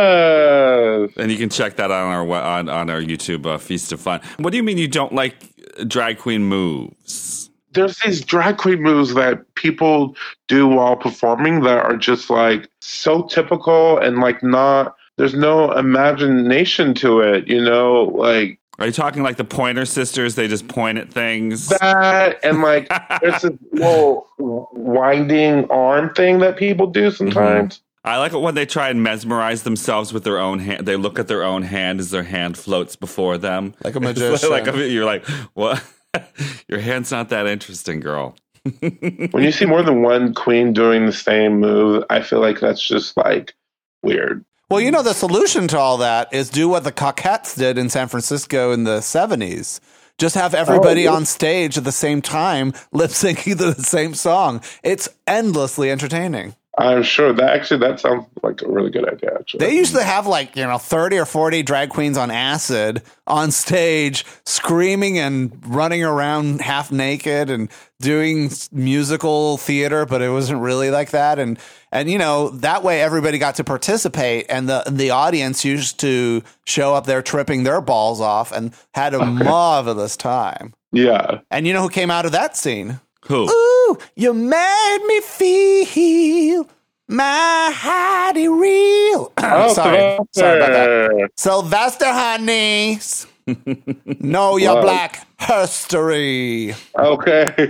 yes. And you can check that on our YouTube Feast of Fun. What do you mean you don't like drag queen moves? There's these drag queen moves that people do while performing that are just like so typical and like there's no imagination to it, like. Are you talking like the Pointer Sisters? They just point at things. That and like there's this little winding arm thing that people do sometimes. I like it when they try and mesmerize themselves with their own hand. They look at their own hand as their hand floats before them. Like a magician. You're like, what? Your hand's not that interesting, girl. When you see more than one queen doing the same move, I feel like that's just like weird. Well, the solution to all that is do what the Coquettes did in San Francisco in the 70s. Just have everybody on stage at the same time lip syncing the same song. It's endlessly entertaining. I'm sure that sounds like a really good idea, actually. They used to have 30 or 40 drag queens on acid on stage screaming and running around half naked and doing musical theater, but it wasn't really like that. And that way everybody got to participate, and the audience used to show up there tripping their balls off and had a marvelous time. Yeah. And you know who came out of that scene? Who? Ooh, you made me feel my hearty real. Sorry about that. Sylvester Honeys. Know your black history. Okay.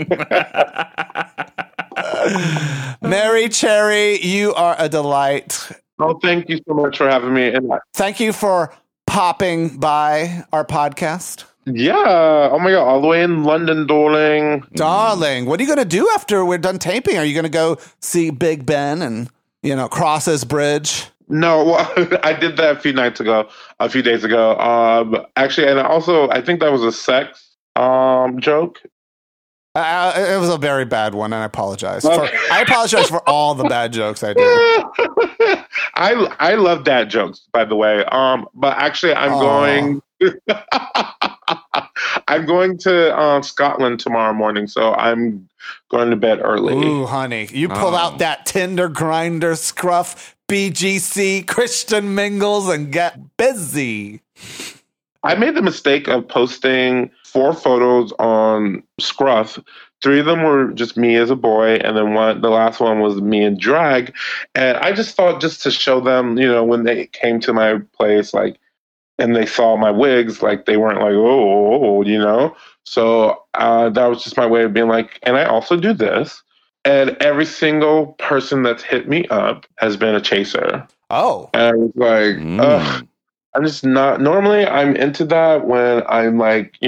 Mary Cherry, you are a delight. Oh, thank you so much for having me. And Thank you for popping by our podcast. yeah. Oh my God. All the way in London, darling. Darling, what are you going to do after we're done taping? Are you going to go see Big Ben and, cross his bridge? No, well, I did that a few days ago. Actually, and also, I think that was a sex joke. It was a very bad one, and I apologize. Okay. I apologize for all the bad jokes I did. I love dad jokes, by the way. But actually, I'm going to Scotland tomorrow morning, so I'm going to bed early. Ooh, honey, you pull out that Tinder grinder scruff, BGC, Christian Mingles, and get busy. I made the mistake of posting 4 photos on Scruff. 3 of them were just me as a boy, and then the last one was me in drag. And I just thought, just to show them, when they came to my place, and they saw my wigs, they weren't like, oh. So that was just my way of being like, and I also do this. And every single person that's hit me up has been a chaser. Oh. And I was like, ugh. I'm just not. Normally, I'm into that when I'm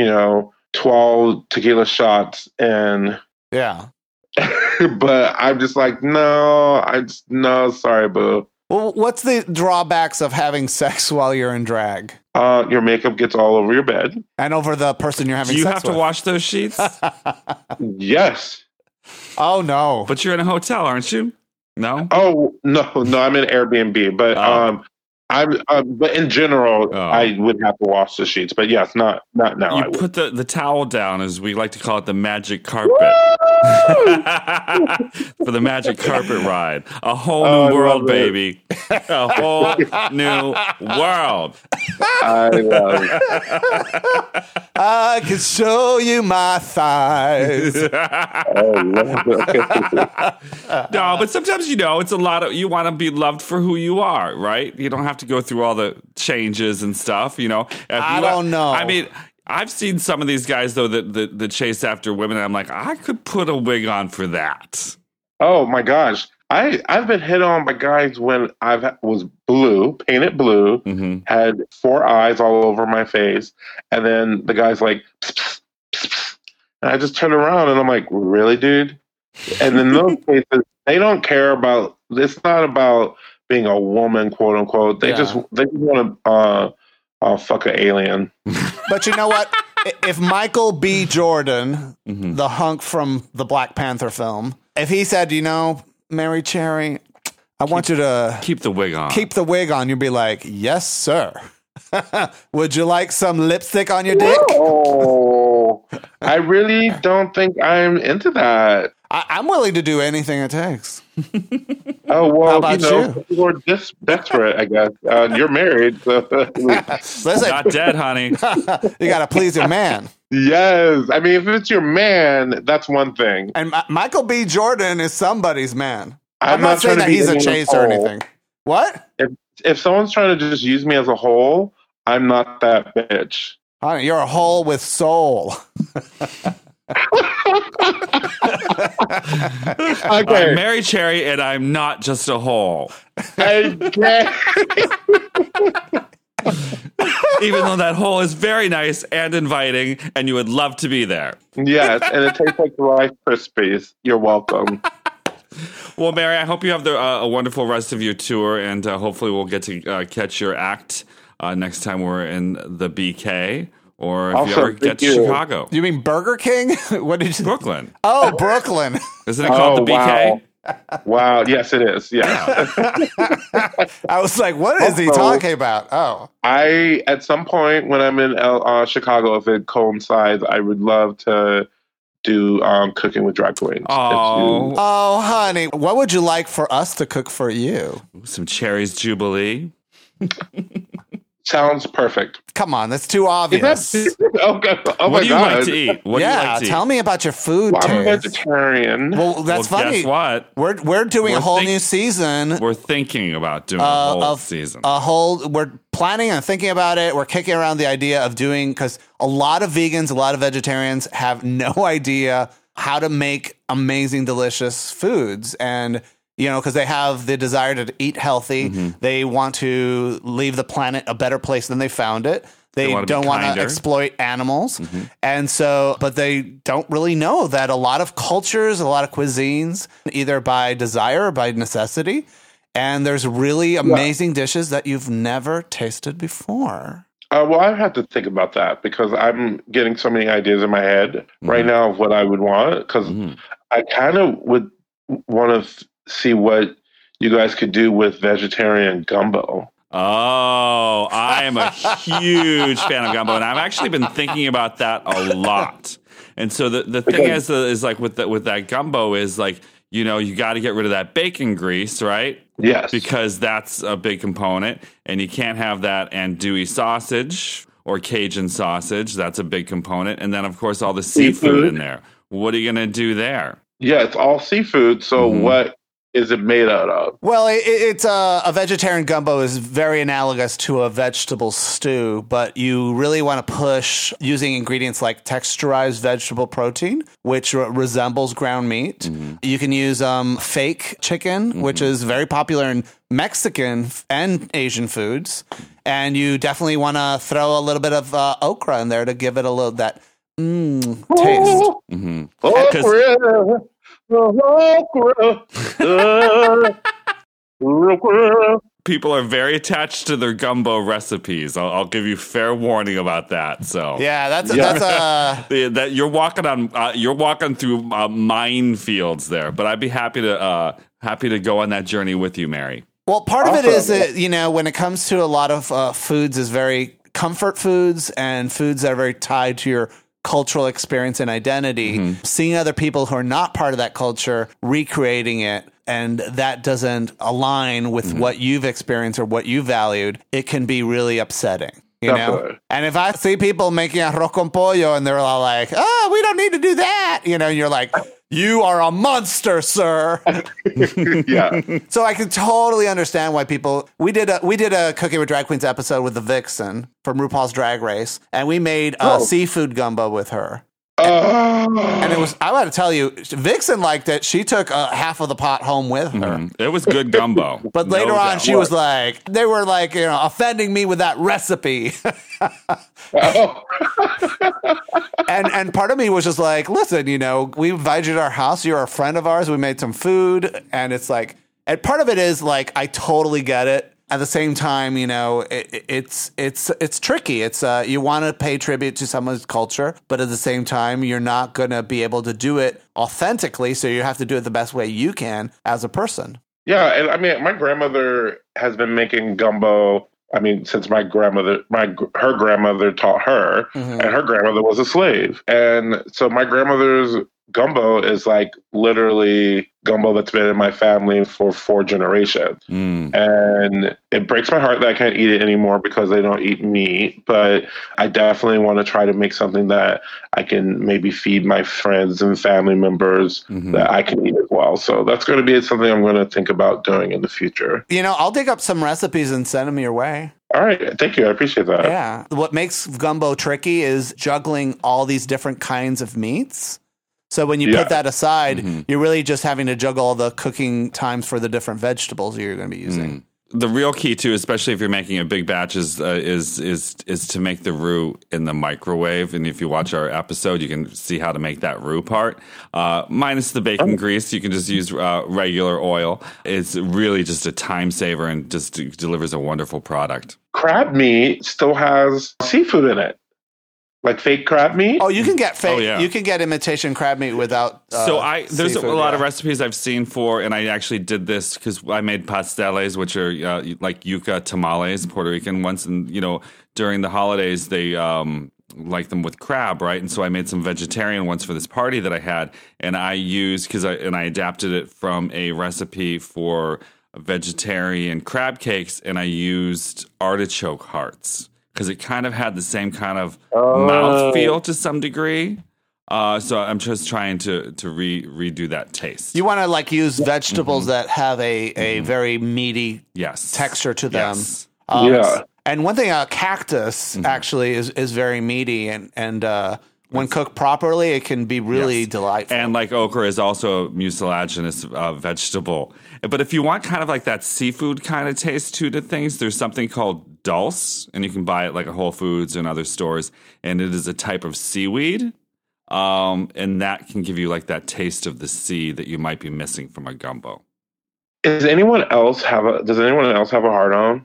12 tequila shots and. Yeah. But I'm just like, no, sorry, boo. Well, what's the drawbacks of having sex while you're in drag? Your makeup gets all over your bed. And over the person you're having Do you sex have to with. wash those sheets? Yes. Oh, no. But you're in a hotel, aren't you? No? Oh, no, I'm in Airbnb. But but in general, I would have to wash the sheets. But yes, not now. You put the towel down, as we like to call it, the magic carpet. For the magic carpet ride. A whole new world, baby. A whole new world. I love it. I can show you my thighs. No, but sometimes, it's a lot of, you want to be loved for who you are, right? You don't have to go through all the changes and stuff, I don't know. I mean, I've seen some of these guys, though, that chase after women, and I'm like, I could put a wig on for that. Oh, my gosh. I've been hit on by guys when I was painted blue, had 4 eyes all over my face, and then the guy's like, pss, pss, pss, pss. And I just turn around and I'm like, really, dude? And in those cases, they don't care about, it's not about being a woman, quote unquote. They just want to fuck an alien. But you know what? if Michael B. Jordan, the hunk from the Black Panther film, if he said, Mary Cherry, I want you to Keep the wig on. keep the wig on, you'd be like, yes, sir. Would you like some lipstick on your dick? Oh, I really don't think I'm into that. I'm willing to do anything it takes. Oh, well, How about you? You're just desperate, I guess. You're married. So. Listen, Not dead, honey. you got to please your man. Yes. I mean, if it's your man, that's one thing. And Michael B. Jordan is somebody's man. I'm not saying trying to that be he's a anyone's chase or hole. anything. What? If someone's trying to just use me as a whole, I'm not that bitch. Honey, you're a hole with soul. Okay. I'm Mary Cherry, and I'm not just a hole. Okay. Even though that hole is very nice and inviting, and you would love to be there. Yes, and it tastes like Rice Krispies. You're welcome. Well, Mary, I hope you have a wonderful rest of your tour, and hopefully we'll get to catch your act next time we're in the BK, or if you Also, ever get to thank you. Chicago. You mean Burger King? What did you? Brooklyn. Oh, Brooklyn. Isn't it called the BK? Wow. Yes, it is. Yeah. I was like, what is he Also- talking about? Oh, I, at some point when I'm in Chicago, if it coincides, I would love to do Cooking with Drag Queens. Oh, honey, what would you like for us to cook for you? some Cherries Jubilee. Sounds perfect. Come on, that's too obvious. Okay. Oh What my do you God. like to eat? What do you like to Tell eat? me about your food Well, I'm a taste. vegetarian. Well, that's Well, funny. guess what? We're doing We're a whole think- new season. We're thinking about doing a whole of season. We're planning and thinking about it. We're kicking around the idea of doing, because a lot of vegans, a lot of vegetarians have no idea how to make amazing, delicious foods. And, because they have the desire to eat healthy. They want to leave the planet a better place than they found it. They wanna be don't want to kinder. exploit animals. And so, but they don't really know that a lot of cultures, a lot of cuisines, either by desire or by necessity. And there's really amazing dishes that you've never tasted before. Well, I have to think about that because I'm getting so many ideas in my head right now of what I would want. Because I kind of would want to see what you guys could do with vegetarian gumbo. Oh, I am a huge fan of gumbo, and I've actually been thinking about that a lot. And so the thing is like with that gumbo is like, you got to get rid of that bacon grease, right? Yes. Because that's a big component, and you can't have that andouille sausage or Cajun sausage. That's a big component, and then of course all the seafood in there. What are you going to do there? Yeah, it's all seafood. So what is it made out of? Well, it's a vegetarian gumbo is very analogous to a vegetable stew, but you really want to push using ingredients like texturized vegetable protein, which resembles ground meat. You can use fake chicken, which is very popular in Mexican and Asian foods. And you definitely want to throw a little bit of okra in there to give it a little that taste. Okra, okra. People are very attached to their gumbo recipes. I'll give you fair warning about that. So Yeah, that's that you're walking through minefields there. But I'd be happy to go on that journey with you, Mary. well, part of it is that, when it comes to a lot of foods is very comfort foods and foods that are very tied to your cultural experience and identity, seeing other people who are not part of that culture, recreating it, and that doesn't align with what you've experienced or what you valued, it can be really upsetting. You know? Definitely. And if I see people making arroz con pollo and they're all like, oh, we don't need to do that, you're like, you are a monster, sir. Yeah. So I can totally understand why people. We did a Cooking with Drag Queens episode with the Vixen from RuPaul's Drag Race, and we made seafood gumbo with her. And it was, I got to tell you, Vixen liked it. She took half of the pot home with her. It was good gumbo. But later on, she was like, they were like, offending me with that recipe. And part of me was just like, listen, we invited you to our house. You're a friend of ours. We made some food. And it's like, and part of it is like, I totally get it. at the same time, it's tricky. It's you want to pay tribute to someone's culture, but at the same time, you're not going to be able to do it authentically. So you have to do it the best way you can as a person. Yeah, and I mean, my grandmother has been making gumbo. I mean, since her grandmother taught her, and her grandmother was a slave, and so my grandmother's gumbo is like literally gumbo that's been in my family for 4 generations. And it breaks my heart that I can't eat it anymore because they don't eat meat. But I definitely want to try to make something that I can maybe feed my friends and family members that I can eat as well. So that's going to be something I'm going to think about doing in the future. I'll dig up some recipes and send them your way. All right. Thank you. I appreciate that. Yeah. What makes gumbo tricky is juggling all these different kinds of meats. So when you put that aside, you're really just having to juggle all the cooking times for the different vegetables you're going to be using. The real key too, especially if you're making a big batch, is to make the roux in the microwave. And if you watch our episode, you can see how to make that roux part. Minus the bacon grease, you can just use regular oil. It's really just a time saver and just delivers a wonderful product. Crab meat still has seafood in it. Like fake crab meat? Oh, you can get fake. You can get imitation crab meat without. There's a lot of recipes I've seen for, and I actually did this because I made pasteles, which are like yuca tamales, Puerto Rican ones, and during the holidays they like them with crab, right? And so I made some vegetarian ones for this party that I had, and I used I adapted it from a recipe for vegetarian crab cakes, and I used artichoke hearts. Because it kind of had the same kind of mouth feel to some degree. So I'm just trying to redo that taste. You want to use vegetables that have a very meaty texture to them. Yes. And one thing, cactus actually is very meaty, and when cooked properly, it can be really delightful. And like okra is also a mucilaginous vegetable. But if you want kind of like that seafood kind of taste to things, there's something called dulse, and you can buy it like at Whole Foods and other stores. And it is a type of seaweed, and that can give you like that taste of the sea that you might be missing from a gumbo. Does anyone else have a hard on?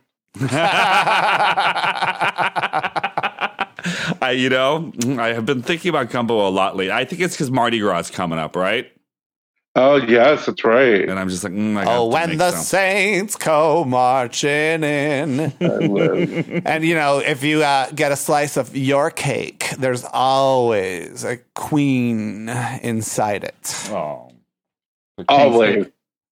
I have been thinking about gumbo a lot lately. I think it's because Mardi Gras is coming up, right? Oh, yes, that's right. And I'm just like, when the saints go marching in. And, if you get a slice of your cake, there's always a queen inside it. Oh. Always.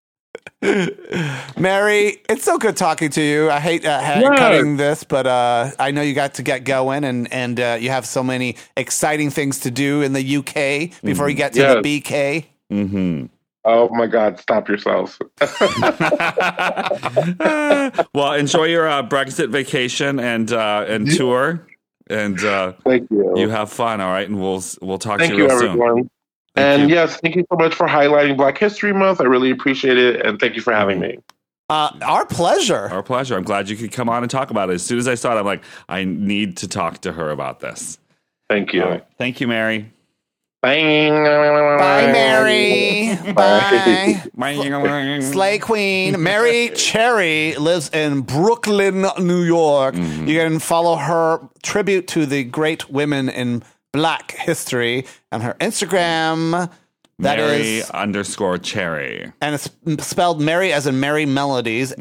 Mary, it's so good talking to you. I hate cutting this, but I know you got to get going, and you have so many exciting things to do in the UK before you get to the BK. Oh my God! Stop yourself. Well, enjoy your Brexit vacation and tour, and thank you. You have fun, all right? And we'll talk to you real everyone. soon. And yes, thank you so much for highlighting Black History Month. I really appreciate it, and thank you for having me. Our pleasure. Our pleasure. I'm glad you could come on and talk about it. As soon as I saw it, I'm like, I need to talk to her about this. Thank you. Thank you, Mary. Bye. Bye, Mary. Bye. Slay Queen. Mary Cherry lives in Brooklyn, New York. You can follow her tribute to the great women in Black history on her Instagram. That Mary is _Cherry. And it's spelled Mary as in Merry Melodies,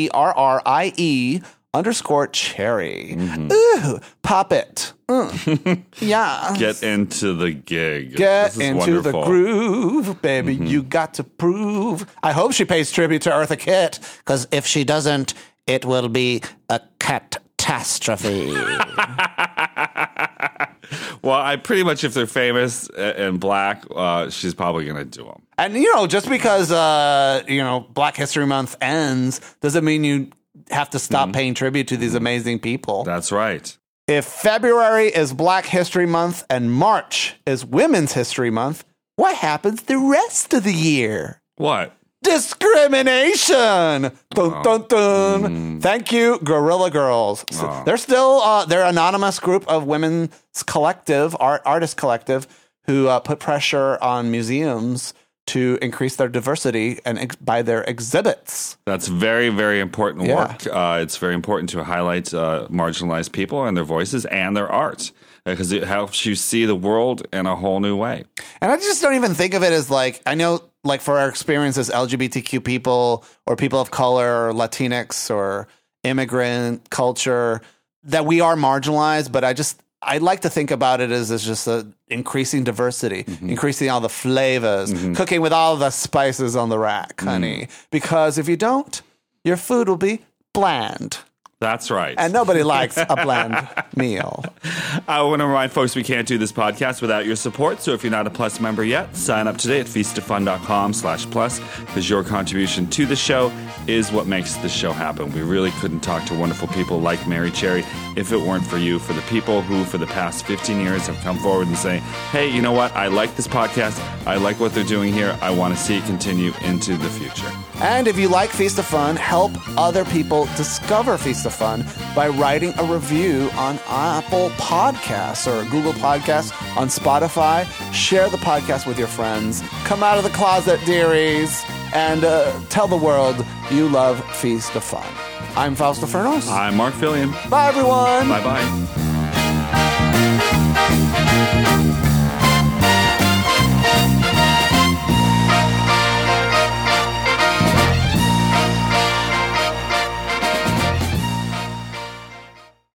MERRIE_Cherry. Ooh, pop it. Yeah. Get into the gig. Get into the groove, baby. You got to prove. I hope she pays tribute to Eartha Kitt, because if she doesn't, it will be a catastrophe. Well, I pretty much, if they're famous and Black, she's probably going to do them. And, just because, Black History Month ends doesn't mean you have to stop paying tribute to these amazing people. That's right. If February is Black History Month and March is Women's History Month, what happens the rest of the year? What? Discrimination. Dun, dun, dun. Thank you, Guerrilla Girls. So they're still they're an anonymous group of women's collective, artist collective, who put pressure on museums to increase their diversity and by their exhibits. That's very, very important work. It's very important to highlight marginalized people and their voices and their art, because it helps you see the world in a whole new way. And I just don't even think of it as like, I know like for our experience as LGBTQ people or people of color or Latinx or immigrant culture, that we are marginalized, but I like to think about it as just increasing diversity, increasing all the flavors, cooking with all the spices on the rack, honey. Because if you don't, your food will be bland. That's right. And nobody likes a bland meal. I want to remind folks we can't do this podcast without your support. So if you're not a Plus member yet, sign up today at feastoffun.com/plus, because your contribution to the show is what makes the show happen. We really couldn't talk to wonderful people like Mary Cherry if it weren't for you, for the people who for the past 15 years have come forward and say, hey, you know what? I like this podcast. I like what they're doing here. I want to see it continue into the future. And if you like Feast of Fun, help other people discover Feast of Fun by writing a review on Apple Podcasts or Google Podcasts, on Spotify. Share the podcast with your friends. Come out of the closet, dearies, and tell the world you love Feast of Fun. I'm Fausto Fernos. I'm Mark Fillion. Bye, everyone. Bye-bye.